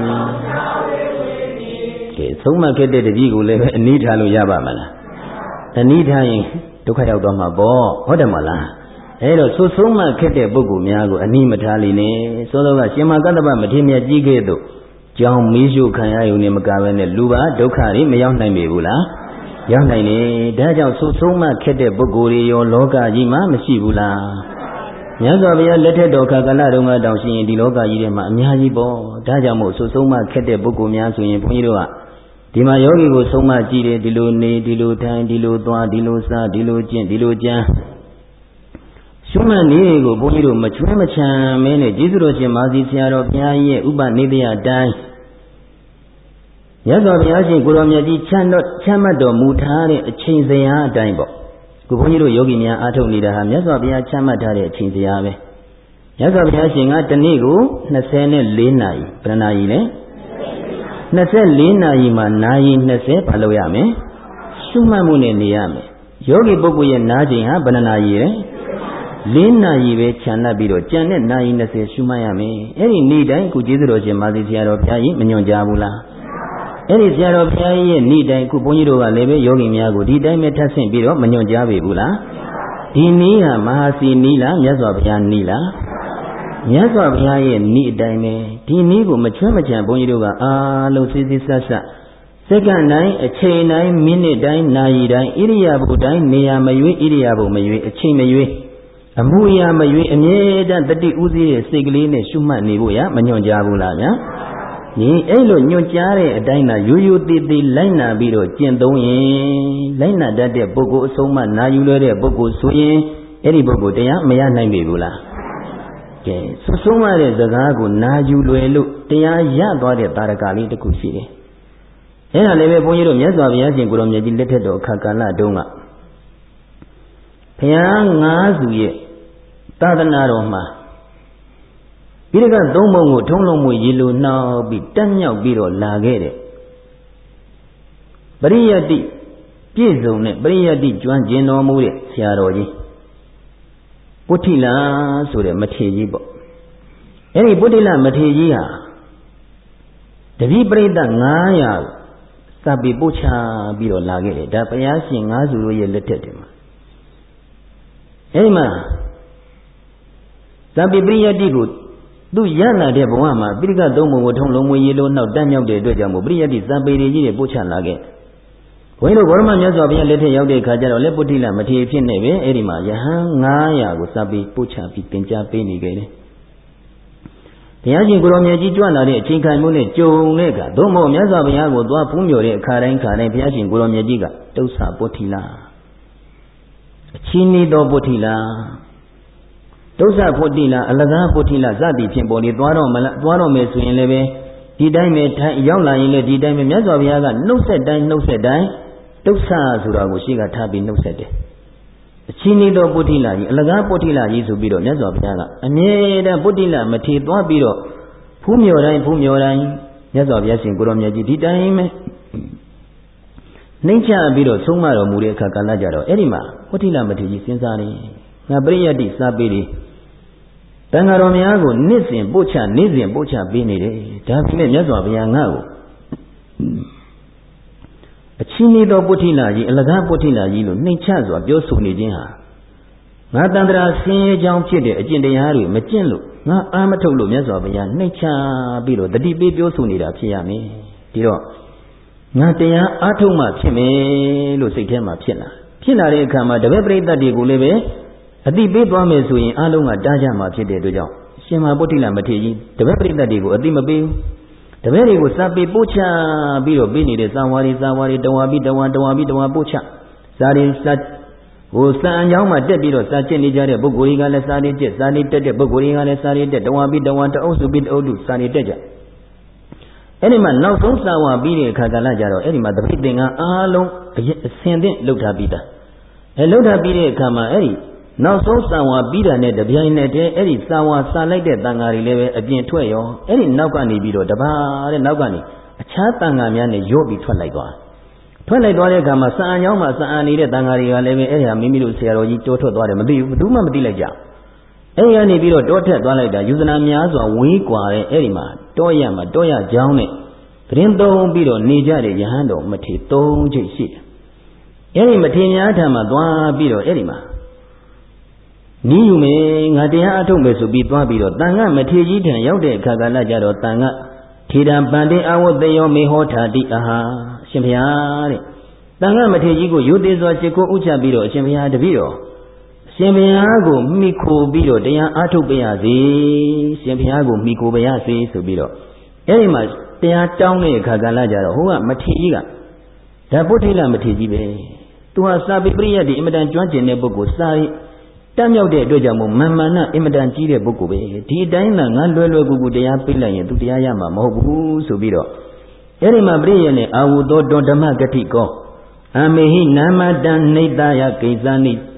ကဲဆုံးမခဲ့တဲ့တတိကိုလည်းပဲအနိဋ္ဌာလို့ရပါမလားအနိဋ္ဌာရင်ဒုက္ခရောက်သွားမှာပေါ့ဟုတ်တယ်မလားအဲတော့ဆိုဆုံးမခက်တဲ့ပုဂ္ဂိုလ်များကိုအနိမထားလိမ့်နဲ့သောသောကရှင်မကတ္တပမထေရမြတ်ကြီးကဲ့သို့ကြောင်းမီးရှို့ခံရရုံနဲ့မကဘဲနဲ့လူပါဒုက္ခတွေမရောက်နိုင်ပေဘူးလားရောက်နိုင်တယ်ဒါကြောင့်ဆိုဆုံးမခက်တဲ့ပုဂ္ဂိုလ်တွေရောလောကကြီးမှာမရှိဘူးလားမြတ်စွာဘုရားလက်ထက်တော်ခါကလတုန်းကတောင်ရှိရင်ဒီလောကကြီးထဲမှာအများကြီးပေါ့ဒါကြောင့်မို့ဆိုဆုံးမခက်တဲ့ပုဂ္ဂိုလ်များဆိုရင်ဘုန်းကြီးတို့ကဒီမှာယောဂီကိုဆုံးမကြည့်တယ်ဒီလိုနေဒီလိုထိုင်ဒီလိုသွားဒီလိုစားဒီလိုကျင့်ဒီလိုကြံရှုမှတ်နည်းကိုဘုန်းကြီးတို့မချွဲမချမ်းမင်းနဲ့ကျေးဇူးတော်ရှင်မာစီဆရာတော်ဘုရားရဲ့ဥပနိဒေယတိုင်းမြတ်စွာဘုရားရှင်ကိုရောမြတ်ကြီးချမ်းတော်ချမ်းမတ်တော်မူထားတဲ့အချိန်စရာအတိုင်းပေါ့ခုဘုန်းကြီးတို့ယောဂီများအားထုတ်နေတာဟာမြတ်စွာဘုရားချမ်းမတ်ထားတဲ့အချိန်စရာပဲမြတ်စွာဘုရားရှင်ကတနေ့ကိုနှစ်ဆယ်လေးနာရီဘယ်နာရီလဲနှစ်ဆယ်လေးနာရီမှာနာရီနှစ်ဆယ်ဘာလို့ရမလဲရှုမှတ်မှုနဲ့နေရမယ်ယောဂီပုဂ္ဂိုလ်ရဲ့နားချိန်ဟာဘယ်နာရီလဲလေးနာရီပဲခြံနှပ်ပြီးတော့ကြံတဲ့နာရီနှစ်ဆယ်ရှုမှတ်ရမယ်အဲ့ဒီနေ့တိုင်းခုကျေးဇူးတော်ရှင်မာသီဆရာတော်ဘုရားကြီးမညွှန်ကြားဘူးလားအဲ့ဒီဆရာတော်ဘုရားကြီးရဲ့နေ့တိုင်းခုဘုန်းကြီးတို့ကလည်းပဲယောဂီများကိုဒီတိုင်းပဲထပ်ဆင့်ပြီးတော့မညွှန်ကြားပေဘူးလားဒီနေ့ဟာမဟာစီနီးလားမြတ်စွာဘုရားနီးလားမြတ်စွာဘုရားရဲ့နေ့အတိုင်းပဲဒီနေ့ကိုမချွဲမချံဘုန်းကြီးတို့ကအားလုံးစစ်စစ်ဆက်ဆက်စက္ကန့်တိုင်းအချိန်တိုင်းမိနစ်တိုင်းနာရီတိုင်းဣရိယာပုတိုင်းနေရာမရွေးဣရိယာပုမရွေးအချိန်မရွေးအမှုအရာမရွေးအမြဲတမ်းတတိဥစည်းရဲ့စိတ်ကလေးနဲ့ရှုမှတ်နေဖို့ရမညွှန်ကြားဘူးလားဗျာဒီအဲ့လိုညွှန်ကြားတဲ့အတိုင်းသာရိုးရိုးသေးသေးလိုက်နာပြီးတော့ကျင့်သုံးရင်လိုက်နာတတ်တဲ့ပုဂ္ဂိုလ်အဆုံးမနာယူလွဲတဲ့ပုဂ္ဂိုလ်ဆိုရင်အဲ့ဒီပုဂ္ဂိုလ်တရားမရနိုင်ပြီဘူးလားကဲဆွဆုံးရတဲ့စကားကိုနာယူလွယ်လို့တရားရသွားတဲ့တာရကလေးတစ်ခုရှိတယ်အဲ့ဒါလည်းပဲဘုန်းကြီးတို့မြတ်စွာဘုရားရှင်ကိုရောမြတ်ကြီးလက်ထက်တော်အခါကာလတုန်းကဘုရားငါးစုရဲ့သာသနာတော်မှာပိဋကသုံးပုံကိုထုံးလုံးမွေရေလိုနှောက်ပြီးတက်မြောက်ပြီးတော့လာခဲ့တဲ့ပရိယတ္တိပြည့်စုံတဲ့ပရိယတ္တိကျွမ်းကျင်တော်မူတဲ့ဆရာတော်ကြီးပုထိလဆိုတဲ့မထေရကြီးပေါ့အဲ့ဒီပုထိလမထေရကြီးဟာတပည့်ပရိသတ်ငါးရာစပ်ပြီးပို့ချပြီးတော့လာခဲ့တယ်ဒါဘုရားရှင်ငါးစုတို့ရဲ့လက်ထက်တွေမှာအဲ့ဒီမှာစပ်ပြီးပရိယတ္တိကိုသူရနာတဲ့ဘဝမှာပိဋကသုံးပုံကိုထုံလုံးမွေရေလိုနှောက်တက်မြောက်တဲ့အတွက်ကြောင့်မို့ပရိယတ္တိစံပေတွေကြီးတွေပို့ချလာခဲ့ဘုန်းကြီးတို့ဘောရမမြတ်စွာဘုရားလက်ထက်ရောက်တဲ့အခါကျတော့လက်ပုထိလမထေရဖြစ်နေပဲအဲ့ဒီမှာယဟန်ငါးရာကိုစပ်ပြီးပို့ချပြီးသင်ကြားပေးနေခဲ့တယ်ဘုရားရှင်ကိုရောင်မြတ်ကြီးကြွလာတဲ့အချိန်ခံမှုနဲ့ကြုံတဲ့အခါသို့မဟုတ်မြတ်စွာဘုရားကိုသွားဖူးမြော်တဲ့အခါတိုင်းခါတိုင်းဘုရားရှင်ကိုရောင်မြတ်ကြီးကတုစ္ဆပုထိလအချင်းဤသောပုထိလဒုစပုထိလအလကားပုထိလစသည်ဖြင့်ပေါ်လေသွားတော့မလားသွားတော့မယ်ဆိုရင်လည်းပဲဒီတိုင်းပဲထိုင်ရောက်လာရင်လည်းဒီတိုင်းပဲမြတ်စွာဘုရားကနှုတ်ဆက်တိုင်းနှုတ်ဆက်တိုင်းဒုစဆိုတာကိုရှေ့ကထားပြီးနှုတ်ဆက်တယ်အချင်းဤသောပုထိလကြီးအလကားပုထိလကြီးဆိုပြီးတော့မြတ်စွာဘုရားကအမြဲတမ်းပုထိလမထေသွားပြီးတော့ဖူးမြော်တိုင်းဖူးမြော်တိုင်းမြတ်စွာဘုရားရှင်ကိုရောမြတ်ကြီးဒီတိုင်းပဲနှိမ့်ချပြီးတော့ဆုံးမတော်မူတဲ့အခါကာလကြတော့အဲ့ဒီမှာပုထိလမထေကြီးစဉ်းစားနေငါပရိယတ္တိစာပေတွေတန်ဃာတော်များကိုနေ့စဉ်ပို့ချနေ့စဉ်ပို့ချပေးနေတယ်ဒါပေမဲ့မြတ်စွာဘုရားငါ့ကိုအချင်းဤသောပုထိလကြီးအလကားပုထိလကြီးလို့နှိမ့်ချစွာပြောဆိုနေခြင်းဟာငါတန်ត្រာဆင်းရဲကြောင်းဖြစ်တဲ့အကျင့်တရားတွေမကျင့်လို့ငါအာမထုတ်လို့မြတ်စွာဘုရားနှိမ့်ချပြီးတော့တတိပေးပြောဆိုနေတာဖြစ်ရမယ်ဒီတော့ငါတရားအားထုတ်မှဖြစ်မယ်လို့စိတ်ထဲမှာဖြစ်လာဖြစ်လာတဲ့အခါမှာတပည့်ပရိသတ်တွေကိုလည်းပဲအတိပေးသွားမယ်ဆိုရင်အလုံးကတားကြမှာဖြစ်တဲ့အတွက်ကြောင့်ရှင်မပုထိလမထေရကြီးတပည့်ပရိသတ်တွေကိုအတိမပေးဘူးတပည့်တွေကိုစာပေပို့ချပြီးတော့ပေးနေတဲ့စာဝါရီစာဝါရီတဝါပြီးတဝါတဝါပြီးတဝါပို့ချစာရင်းစာဟိုစာအကြောင်းမှာတက်ပြီးတော့စာကျင့်နေကြတဲ့ပုဂ္ဂိုလ်တွေကလည်းစာရင်းကျက်စာရင်းတက်တဲ့ပုဂ္ဂိုလ်တွေကလည်းစာရင်းတက်တဝါပြီးတဝါတအုပ်စုပြီးတအုပ်စုစာရင်းတက်ကြအဲ့ဒီမှာနောက်ဆုံးစာဝါပြီးတဲ့အခါကလည်းကြတော့အဲ့ဒီမှာတပည့်သင်္ကန်းအားလုံးအစင်သင့်လှုပ်ထားပြီးသားအဲလှုပ်ထားပြီးတဲ့အခါမှာအဲ့ဒီနောက်ဆုံးစာဝါပြီးတာနဲ့တပြိုင်နက်တည်းအဲ့ဒီစာဝါစာလိုက်တဲ့တန်ဃာတွေလည်းပဲအပြင်ထွက်ရောအဲ့ဒီနောက်ကနေပြီးတော့တပါးတဲ့နောက်ကနေအခြားတန်ဃာများနဲ့ရော့ပြီးထွက်လိုက်သွားထွက်လိုက်သွားတဲ့အခါမှာစာအကြောင်းမှာစာအနေတဲ့တန်ဃာတွေကလည်းပဲအဲ့ဒီဟာမိမိတို့ဆရာတော်ကြီးတောထွက်သွားတယ်မသိဘူးဘယ်သူမှမသိလိုက်ကြအဲ့ဒီကနေပြီးတော့တောထက်သွားလိုက်တာယူဇနာများစွာဝေးကွာတဲ့အဲ့ဒီမှာတောရမှာတောရကြောင်းနဲ့သတင်းသုံးပြီးတော့နေကြတဲ့ယဟန်တော်မထေသုံးချိတ်ရှိတယ်အဲ့ဒီမထေများထံမှာသွားပြီးတော့အဲ့ဒီမှာနီးယူမယ်ငါတရားအထုတ်မယ်ဆိုပြီးသွားပြီးတော့တန်ခမထေကြီးထံရောက်တဲ့အခါကလည်းကြတော့တန်ခထေတံပန္တိအဝတ္တယောမေဟောထာတိအာဟာအရှင်ဘုရားတဲ့တန်ခမထေကြီးကိုရိုသေစွာရှ िख ိုးဥချပြီးတော့အရှင်ဘုရားတပည့်တော်အရှင်ဘုရားကိုမိခိုပြီးတော့တရားအထုတ်ပါရစေရှင်ဘုရားကိုမိခိုပါရစေဆိုပြီးတော့အဲ့ဒီမှာတရားတောင်းတဲ့အခါကလည်းကြတော့ဟိုကမထေကြီးကဒါပုထိလမထေကြီးပဲသူဟာစာပေပရိယတ်ဒီအင်မတန်ကျွမ်းကျင်တဲ့ပုဂ္ဂိုလ်စာရိတတ်မြောက်တဲ့အတွက်ကြောင့်မို့မာမာနအင်မတန်ကြီးတဲ့ပုဂ္ဂိုလ်ပဲဒီအတိုင်းသာငါလွယ်လွယ်ကူကူတရားပြလိုက်ရင်သူတရားရမှာမဟုတ်ဘူးဆိုပြီးတော့အဲ့ဒီမှာပရိယေနဲ့အာဝုသောတောဓမ္မဂတိကောအမေဟိနာမတံနေတယကိစ္စနိ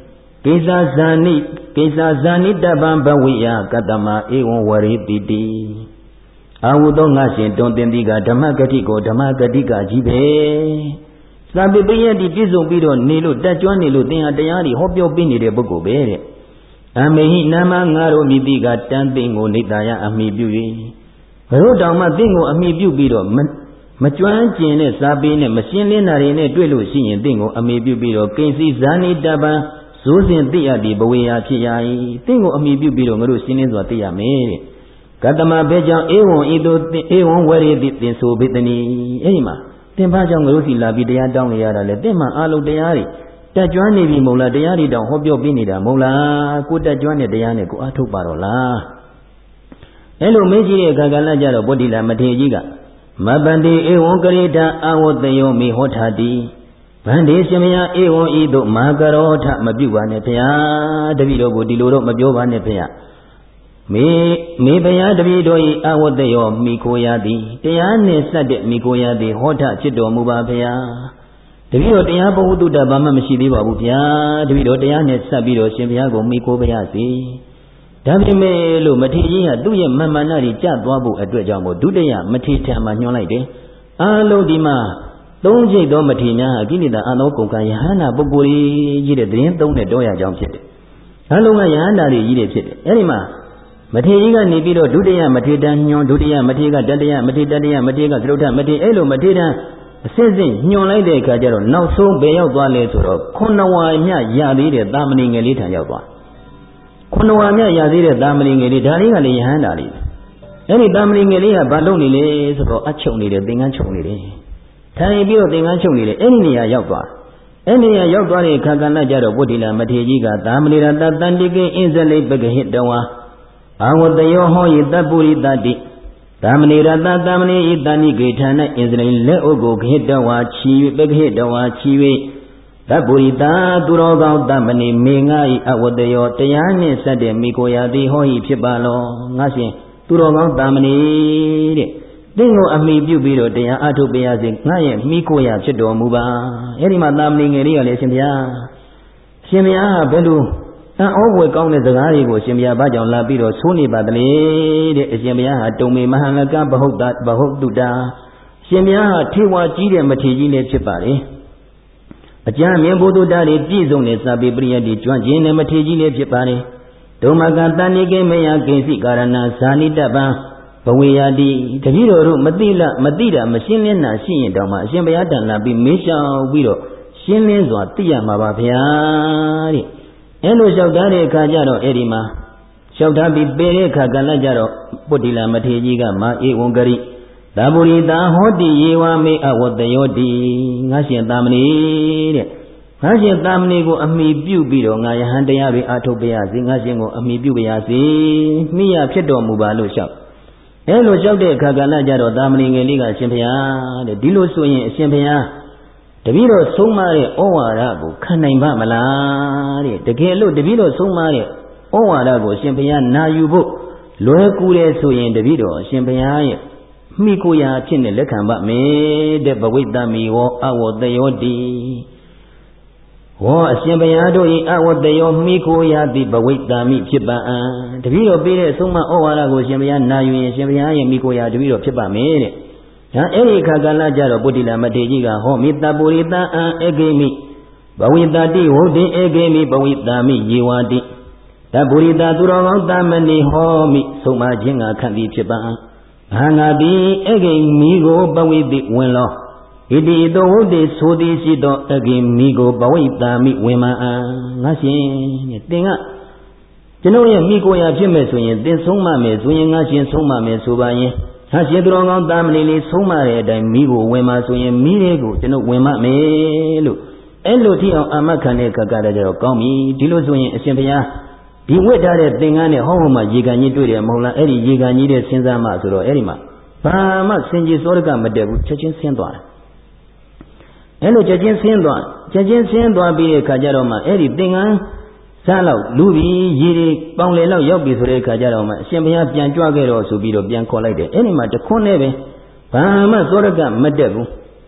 ကိစ္စဇာနိကိစ္စဇာနိတပံဘဝိယကတ္တမဧဝံဝရိတိတိအာဟုသောငါရှင်တွင်တင်သည်ကဓမ္မဂတိကိုဓမ္မဂတိကကြီးပဲသာပိပယတိပြည့်စုံပြီးတော့နေလို့တက်ကြွနေလို့သင်ဟာတရားတွေဟောပြောပေးနေတဲ့ပုဂ္ဂိုလ်ပဲတဲ့အမေဟိနာမငါတို့မိတိကတန်သိင်ကိုနေတရာအမိပြု၍ဘုရောတောင်မှသင်ကိုအမိပြုပြီးတော့မကျွမ်းကျင်တဲ့စာပေနဲ့မရှင်းလင်းတာတွေနဲ့တွေ့လို့ရှိရင်သင်ကိုအမိပြုပြီးတော့ကိဉ္စီဇာနိတပံဇိုးစဉ်သိရသည်ဘဝေယဖြစ်ရ၏သင်ကိုအမိပြုပြီးတော့ငါတို့ရှင်းလင်းစွာသိရမယ်တဲ့ကတ္တမဘေကြောင့်ဧဝံဤသို့ဧဝံဝရေတိသင်ဆိုဘေတနီအဲ့ဒီမှာသင်ဘာကြောင့်ငါတို့စီလာပြီးတရားတောင်းနေရတာလဲသင်မှအာလုံးတရားတွေတက်ကြွနေပြီမဟုတ်လားတရားတွေတောင်ဟောပြောပြနေတာမဟုတ်လားကိုတက်ကြွတဲ့တရားနဲ့ကိုအားထုတ်ပါတော့လားအဲ့လိုမေးကြည့်တဲ့အခါကလည်းကြတော့ဗုဒ္ဓိလာမထေရကြီးကမပန္တိဧဝံကရိတာအာဝတယောမိဟောထာတိဗန္ဒီရှင်မယဧဝံဤသို့မဟာကရောထမပြုပါနဲ့ဗျာတပည့်တော်ကိုဒီလိုတော့မပြောပါနဲ့ဗျာမေမေဘုရားတပည့်တော်ဤအာဝတယောမိခိုရသည်တရားနှင့်ဆက်တဲ့မိခိုရသည်ဟောထဖြစ်တော်မူပါဗျာတပည့်တော်တရားဘဝတုတ္တဘာမှမရှိသေးပါဘူးဗျာတပည့်တော်တရားနဲ့ဆက်ပြီးတော့ရှင်ဘုရားကိုမိခိုပါရစေဒါပေမဲ့လို့မထေရကြီးကသူ့ရဲ့မမှန်နာတွေကြသွားဖို့အတွက်ကြောင့်မို့ဒုတိယမထေထံမှာညွှန်လိုက်တယ်အားလုံးဒီမှာသုံးချိတ်သောမထေများအကိလေသာအသောကုန်ကယဟန္တာပုဂ္ဂိုလ်ကြီးတဲ့သတင်းသုံးတဲ့တော့ရကြောင်းဖြစ်တယ်အားလုံးကယဟန္တာတွေကြီးတွေဖြစ်တယ်အဲ့ဒီမှာမထေရကြီးကနေပြီးတော့ဒုတိယမထေတံညွှန်ဒုတိယမထေကတတိယမထေတတိယမထေကသရုတ်ထမထေအဲ့လိုမထေတံအစစ်စစ်ညွှန်လိုက်တဲ့အခါကျတော့နောက်ဆုံးဘယ်ရောက်သွားလဲဆိုတော့ခုနဝါမြရသေးတဲ့သာမဏေငယ်လေးထံရောက်သွားခုနဝါမြရသေးတဲ့သာမဏေငယ်လေးဒါလေးကလည်းယဟန္တာလေးအဲ့ဒီသာမဏေငယ်လေးကဘာလုပ်နေလဲဆိုတော့အချုပ်နေတယ်သင်္ကန်းချုပ်နေတယ်ထိုင်ပြီးတော့သင်္ကန်းချုပ်နေတယ်အဲ့ဒီနေရာရောက်သွားအဲ့ဒီနေရာရောက်သွားတဲ့အခါကလည်းကြတော့ဗုဒ္ဓိလာမထေရကြီးကသာမဏေရတတန္တိကေအင်းဇလိပကဟိတဝါအာဝတယောဟောယတပုရိတတိသာမဏေရတသာမဏေဤတဏိကေဌာနအင်းဇလိလက်အုပ်ကိုခေတဝါချီ၍ပကဟိတဝါချီ၍တပုရိတာသူတော်ကောင်းသမဏေမေငါဤအဝတယောတရားနှင့်ဆက်တဲ့မိကိုရာသည်ဟောဤဖြစ်ပါလောငါရှင်သူတော်ကောင်းသမဏေတဲ့သင်ကိုအမိပြုပြီးတော့တရားအထုတ်ပြရစေငါရဲ့မိကိုရာဖြစ်တော်မူပါအဲ့ဒီမှာသမဏေငယ်လေးကလည်းရှင်ဘုရားရှင်ဘုရားဘယ်လိုတန်ဩဝယ်ကောင်းတဲ့စကားတွေကိုရှင်ဘုရားဘာကြောင့်လာပြီးတော့ဆိုးနေပါသလဲတဲ့အရှင်ဘုရားဟာတုံမေမဟာလကဘဟုတ်တာဘဟုတ်တုတာရှင်ဘုရားဟာထေဝါကြီးတဲ့မထေကြီးလည်းဖြစ်ပါလေအကျမ်းမြင်ဘုဒ္ဓတာတွေပြည့်စုံတဲ့စာပေပရိယတ်တွေကျွမ်းကျင်တဲ့မထေကြီးလည်းဖြစ်ပါလေဒုမကတဏိကေမယကိစီကာရဏဇာနိတပံဘဝေယတိတပည့်တော်တို့မသိလမသိတာမရှင်းလင်းတာရှိရင်တောင်မှအရှင်ဘုရားတန်လာပြီးမေးလျှောက်ပြီးတော့ရှင်းလင်းစွာသိရမှာပါဗျာတဲ့အဲ့လိုလျှောက်ထားတဲ့အခါကျတော့အဲ့ဒီမှာလျှောက်ထားပြီးပေတဲ့အခါကလည်းကြတော့ပုတ္တိလာမထေရကြီးကမာဧဝံဂရိသာပုရိတာဟောတိယေဝမေအဝတယောတိငါရှင်သာမဏေတဲ့ငါရှင်သာမဏေကိုအမိပြုပြီးတော့ငါယဟန်တရားတွေအထုတ်ပြရစီငါရှင်ကိုအမိပြုပြရစီမိရဖြစ်တော်မူပါလို့လျှောက်အဲ့လိုလျှောက်တဲ့အခါကလည်းကြတော့သာမဏေငယ်လေးကအရှင်ဘုရားတဲ့ဒီလိုဆိုရင်အရှင်ဘုရားတပည့်တော်ဆုံးမတဲ့ဩဝါဒကိုခံနိုင်ပါမလားတဲ့တကယ်လို့တပည့်တော်ဆုံးမတဲ့ဩဝါဒကိုအရှင်ဘုရားနာယူဖို့လွယ်ကူတယ်ဆိုရင်တပည့်တော်အရှင်ဘုရားရဲ့မိကိုရာဖြစ်နေလက်ခံပါမယ်တဲ့ဘဝိတ္တမီဝောအဝတယောတိဟောအရှင်ဘုရားတို့ဤအဝတယောမိကိုရာတိဘဝိတ္တမိဖြစ်ပါအံတပည့်တော်ပေးတဲ့အဆုံးမဩဝါဒကိုအရှင်ဘုရားနာယူရင်အရှင်ဘုရားရဲ့မိကိုရာတပည့်တော်ဖြစ်ပါမယ်တဲ့ဒါအဲ့ဒီခါကလာကြတော့ပုတ္တိလာမထေရကြီးကဟောမိတပုရိတအံဧကေမိဘဝိတတိဝုဒ္ဓိဧကေမိဘဝိတာမိယေဝတိတပုရိတသူတော်ကောင်းသမဏေဟောမိဆုံးမခြင်းကခံပြီးဖြစ်ပါအံဘာငါတိဧကေမိကိုဘဝိတိဝင်လောဣတိတောဝုဒ္ဓိဆိုသည်ရှိသောဧကေမိကိုဘဝိတာမိဝင်မအံငါရှင်တင်ကကျွန်ုပ်ရဲ့မိကိုရာဖြစ်မဲ့ဆိုရင်သင်ဆုံးမမယ်ဆိုရင်ငါရှင်ဆုံးမမယ်ဆိုပါရင်ဟာရှင်သူတော်ကောင်းတာမဏေလေးဆုံးမတဲ့အတိုင်းမိကိုဝင်มาဆိုရင်မိတွေကိုကျွန်တော်ဝင်မမယ်လို့အဲ့လိုထိအောင်အာမခံတဲ့ခက်ကတည်းကတော့ကောင်းပြီဒီလိုဆိုရင်အရှင်ဘုရားဒီဝိထားတဲ့သင်္ကန်းနဲ့ဟောဟောမှရေကန်ကြီးတွေ့တယ်မဟုတ်လားအဲ့ဒီရေကန်ကြီးတဲ့စဉ်းစားမှဆိုတော့အဲ့ဒီမှာဘာမှစင်ကြီးစောရကမတက်ဘူးချက်ချင်းဆင်းသွားတယ်အဲ့လိုချက်ချင်းဆင်းသွားချက်ချင်းဆင်းသွားပြီးတဲ့ခါကျတော့မှအဲ့ဒီသင်္ကန်းစားလောက်လူပြီးရေတွေပေါင်လေလောက်ရောက်ပြီဆိုတဲ့အခါကျတော့မှအရှင်ဘုရားပြန်ကြွခဲ့တော့ဆိုပြီးတော့ပြန်ခေါ်လိုက်တယ်အဲ့ဒီမှာတခွန်းနဲ့ပဲဘာမှသောရကမတက်ဘူး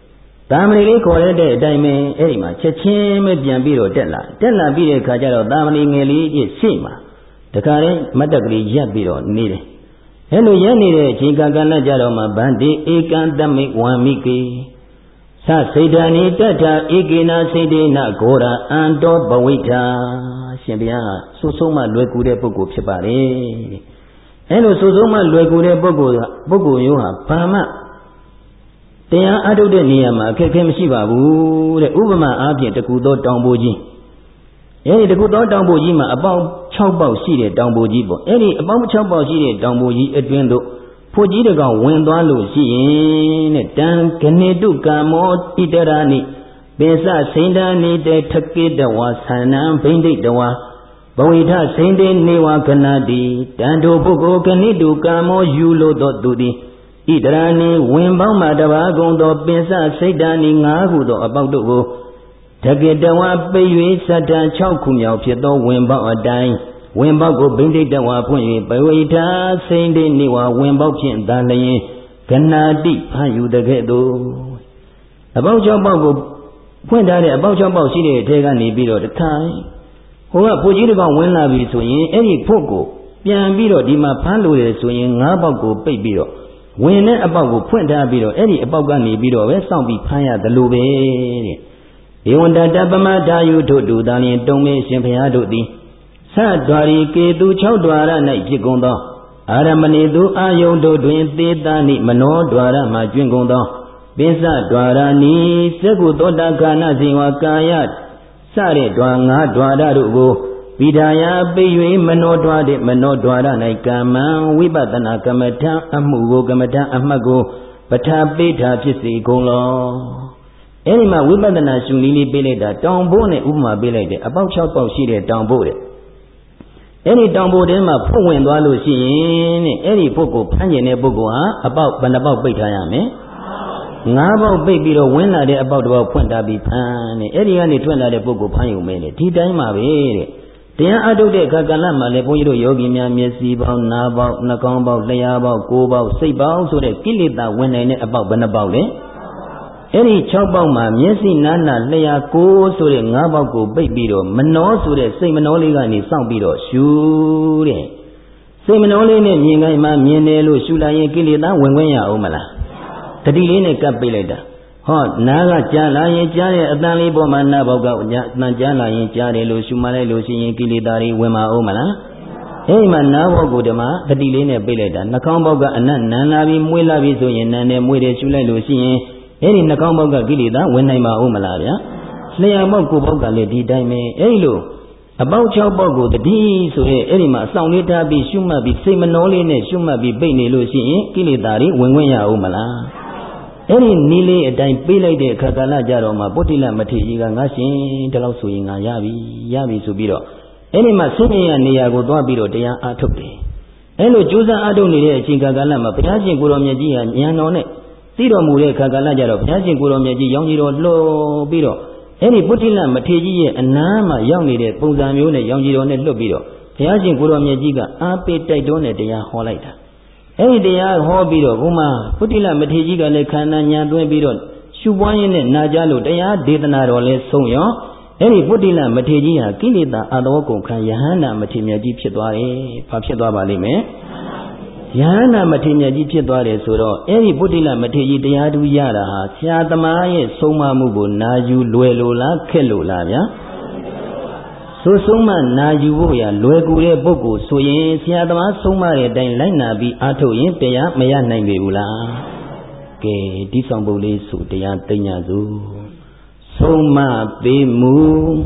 တာမဏေလေးခေါ်တဲ့အတိုင်းပဲအဲ့ဒီမှာချက်ချင်းပဲပြန်ပြီးတော့တက်လာတက်လာပြီးတဲ့အခါကျတော့တာမဏေငယ်လေးကြီးရှေ့မှာတခါတည်းမတ်တကလေးရပ်ပြီးတော့နေတယ်အဲ့လိုရပ်နေတဲ့အချိန်ကာလကြတော့မှဗန္တိဧကံတမိဝံမိကေသစိတ်ဓာနိတတ္ထာဧကေနာစိတ်ဒေနဂောရာအန္တောဘဝိထာရှင်ဘုရားဆိုဆုံးမလွယ်ကူတဲ့ပုဂ္ဂိုလ်ဖြစ်ပါလေအဲ့လိုဆိုဆုံးမလွယ်ကူတဲ့ပုဂ္ဂိုလ်ပုဂ္ဂိုလ်မျိုးဟာဘာမှတရားအထုတ်တဲ့နေရာမှာအခက်အခဲမရှိပါဘူးတဲ့ဥပမာအားဖြင့်တကူသောတောင်ပိုကြီးအဲဒီတကူသောတောင်ပိုကြီးမှာအပေါင်း၆ပေါက်ရှိတဲ့တောင်ပိုကြီးပေါ့အဲဒီအပေါင်း၆ပေါက်ရှိတဲ့တောင်ပိုကြီးအတွင်းသို့ဖို့ကြီးတကောင်ဝင်သွားလို့ရှိရင်တဲ့တံကနေတုကာမောဣတရာနိပိစစိန္ဒာနိတေထကိတဝါသန္နံဘိန္ဒိတဝါဘဝိထစိန္ဒေနေဝကနာတိတံတို့ပုဂ္ဂိုလ်ကနေတုကာမောယူလို့သောသူသည်ဣတရာနိဝင်ပေါင်းမှတပါးကုန်သောပိစစိတ်တန်ဤငါးခုသောအပေါက်တို့ကိုတကေတဝါပိ၍စတ္တံ၆ခုမြောက်ဖြစ်သောဝင်ပေါက်အတိုင်းဝင်ပေါက်ကိုဘိန္ဒိတဝါဖွင့်၍ပဝိထာစိန္ဒေနေဝဝင်ပေါက်ဖြင့်သာလျင်ကနာတိဖန်ယူတကဲ့သို့အပေါက်၆ပေါက်ကိုဖွင့်ထားတဲ့အပေါက်၆ပေါက်ရှိတဲ့အထဲကနေပြီးတော့တခါဟိုကဖို့ကြီးတကောင်ဝင်လာပြီဆိုရင်အဲ့ဒီဖို့ကိုပြန်ပြီးတော့ဒီမှာဖမ်းလို့ရဆိုရင်ငါးပေါက်ကိုပိတ်ပြီးတော့ဝင်တဲ့အပေါက်ကိုဖွင့်ထားပြီးတော့အဲ့ဒီအပေါက်ကနေပြီးတော့ပဲစောင့်ပြီးဖမ်းရတယ်လို့ပဲတဲ့ဧဝံတတပမထာယုတို့တူသာလျင်တုံမေရှင်ဘုရားတို့သည်သဒ္ဒွာရီကေသူ၆ဒွါရ၌ဖြစ်ကုန်သောအာရမဏိသူအာယုန်တို့တွင်သေတာနိမနောဒွါရမှကျွင်းကုန်သောပိစဒွါရနိသက္ကုသောတာကာနဇေဝကာယစတဲ့ဒွါငါးဒွါရတို့ကိုပိဒါယပိ၍မနောဒွါတဲ့မနောဒွါရ၌ကမ္မံဝိပဿနာကမ္မထံအမှုကိုကမ္မထံအမှတ်ကိုပဋ္ဌာပိဋ္ဌာဖြစ်စေကုန်လောအဲ့ဒီမှာဝိပဿနာရှုနည်းလေးပေးလိုက်တာတောင်ဘိုးနဲ့ဥပမာပေးလိုက်တယ်အပေါက်၆ပေါက်ရှိတဲ့တောင်ဘိုးတဲ့အဲ့ဒီတောင်ဘိုးထဲမှာဖွင့်ဝင်သွားလို့ရှိရင်တဲ့အဲ့ဒီပုဂ္ဂိုလ်ဖမ်းကျင်တဲ့ပုဂ္ဂိုလ်ဟာအပေါက်ဘယ်နှပေါက်ပိတ်ထားရမလဲငါးပေါက်ပိတ်ပြီးတော့ဝင်လာတဲ့အပေါက်တစ်ပေါက်ဖွင့်ထားပြီးဖမ်းတဲ့အဲ့ဒီကနေထွက်လာတဲ့ပုဂ္ဂိုလ်ဖမ်းယူမယ်တဲ့ဒီတိုင်းမှာပဲတဲ့တရားအထုတ်တဲ့အခါကလည်းမှလည်းဘုန်းကြီးတို့ယောဂီများမျက်စိပေါက်နားပေါက်နှာခေါင်းပေါက်လျှာပေါက်ကိုယ်ပေါက်စိတ်ပေါက်ဆိုတဲ့ကိလေသာဝင်နိုင်တဲ့အပေါက်ဘယ်နှပေါက်လဲအဲ့ဒီ၆ပေါက်မှာမျက်စိနားနာလျှာကိုယ်ဆိုတဲ့၅ပေါက်ကိုပိတ်ပြီးတော့မနောဆိုတဲ့စိတ်မနောလေးကနေစောင့်ပြီးတော့ရှုတဲ့စိတ်မနောလေးနဲ့မြင်ခိုင်းမှမြင်တယ်လို့ရှုလိုက်ရင်ကိလေသာဝင်ခွင့်ရအောင်မလားတတိလေးနဲ့ကပ်ပိတ်လိုက်တာဟောနားကကြားလာရင်ကြားတဲ့အတန်လေးပေါ်မှာနားပေါက်ကအတန်ကြားလာရင်ကြားတယ်လို့ရှုမှလိုက်လို့ရှိရင်ကိလေသာတွေဝင်မအောင်မလားအဲဒီမှာနားပေါက်ကိုဓမ္မတတိလေးနဲ့ပိတ်လိုက်တာနှာခေါင်းပေါက်ကအနတ်နန်လာပြီးမွေးလာပြီးဆိုရင်နန်တယ်မွေးတယ်ရှုလိုက်လို့ရှိရင်အဲဒီနှာခေါင်းပေါက်ကကိလေသာဝင်နိုင်မှာအောင်မလားဗျာလျှာပေါက်ကိုပေါက်ကလည်းဒီတိုင်းပဲအဲဒီလိုအပေါက်၆ပေါက်ကိုတတိဆိုရဲအဲဒီမှာအဆောင်လေးထားပြီးရှုမှတ်ပြီးစိတ်မနှောလေးနဲ့ရှုမှတ်ပြီးပိတ်နေလို့ရှိရင်ကိလေသာတွေဝင်ခွင့်ရအောင်မလားအဲ့ဒီနီးလေးအတိုင်းပေးလိုက်တဲ့အခါကာလကြတော့မှပုတ္တိလမထေရကြီးကငါရှင်ဒီလောက်ဆိုရင်ငါရပြီရပြီဆိုပြီးတော့အဲ့ဒီမှာဆင်းရဲနေရာကိုသွားပြီးတော့တရားအားထုတ်တယ်အဲ့လိုကြိုးစားအားထုတ်နေတဲ့အချိန်ကာလမှာဘုရားရှင်ကိုရောင်မြတ်ကြီးဟာဉာဏ်တော်နဲ့သိတော်မူတဲ့အခါကာလကြတော့ဘုရားရှင်ကိုရောင်မြတ်ကြီးရောင်ကြီးတော်လှော်ပြီးတော့အဲ့ဒီပုတ္တိလမထေရကြီးရဲ့အနားမှာရောက်နေတဲ့ပုံစံမျိုးနဲ့ရောင်ကြီးတော်နဲ့လွတ်ပြီးတော့ဘုရားရှင်ကိုရောင်မြတ်ကြီးကအားပေးတိုက်တွန်းတဲ့တရားဟောလိုက်တာအဲ့ဒီတရားဟောပြီးတော့ဘုမပုတ္တိလမထေရကြီးကလည်းခန္ဓာညာသွင်းပြီးတော့ရှုပွားရင်းနဲ့နာကြလို့တရားဒေသနာတော်လဲဆုံးရောအဲ့ဒီပုတ္တိလမထေရကြီးဟာကိလေသာအသောကုန်ခံယဟန္တာမထေရမြတ်ကြီးဖြစ်သွားတယ်။ဘာဖြစ်သွားပါလိမ့်မယ်။ယဟန္တာမထေရမြတ်ကြီးဖြစ်သွားတယ်ဆိုတော့အဲ့ဒီပုတ္တိလမထေရကြီးတရားတူရတာဟာဆရာသမားရဲ့ဆုံးမမှုကိုနာယူလွယ်လို့လားခက်လို့လားဗျာ။ဆိုဆုံးမနာယူဖို့ရလွယ်ကူတဲ့ပုဂ္ဂိုလ်ဆိုရင်ဆရာသမားဆုံးမတဲ့အတိုင်းလိုက်နာပြီးအားထုတ်ရင်တရားမရနိုင်ပေဘူးလားကဲဒီဆောင်ပုဒ်လေးဆိုတရားသိညာစုဆုံးမပေးမှု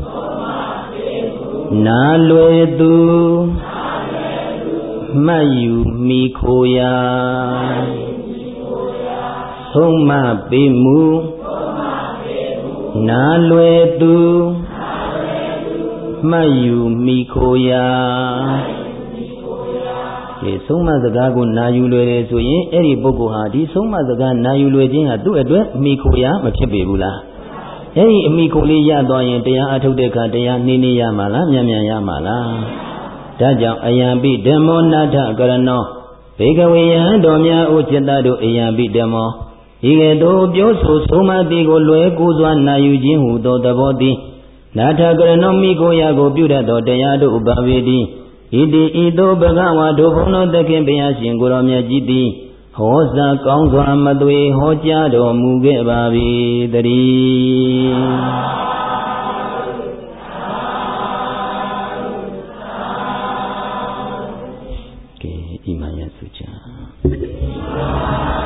နာလွယ်သူမှတ်ယူမိခိုရာဆုံးမပေးမှုနာလွယ်သူမှတ်ယူမိခိုရာဒီဆုံးမစကားကိုနာယူလွယ်တယ်ဆိုရင်အဲ့ဒီပုဂ္ဂိုလ်ဟာဒီဆုံးမစကားနာယူလွယ်ခြင်းဟာသူ့အတွက်မိခိုရာမဖြစ်ပေဘူးလားအဲ့ဒီအမိခိုလေးရသွားရင်တရားအထုတ်တဲ့အခါတရားနှင်းနေရမှာလားမြန်မြန်ရမှာလားဒါကြောင့်အယံပိဓမ္မောနာထကရဏောဘေကဝေယံတော်များဥจิตတတို့အယံပိဓမ္မောဤကဲ့သို့ပြောဆိုဆုံးမသည်ကိုလွယ်ကူစွာနာယူခြင်းဟုသောသဘောသည်နာထကရဏောမိကိုရာကိုပြုတတ်သောတရားတို့ဥပဝေတိဣတိဤသို့ဘဂဝါတို့ဘုန်းတော်သခင်ဘုရားရှင်ကိုရောမြတ်ကြီးသည်ဟောစာကောင်းစွာမသွေဟောကြားတော်မူခဲ့ပါ၏တည်းကဲဤမှရစုကြ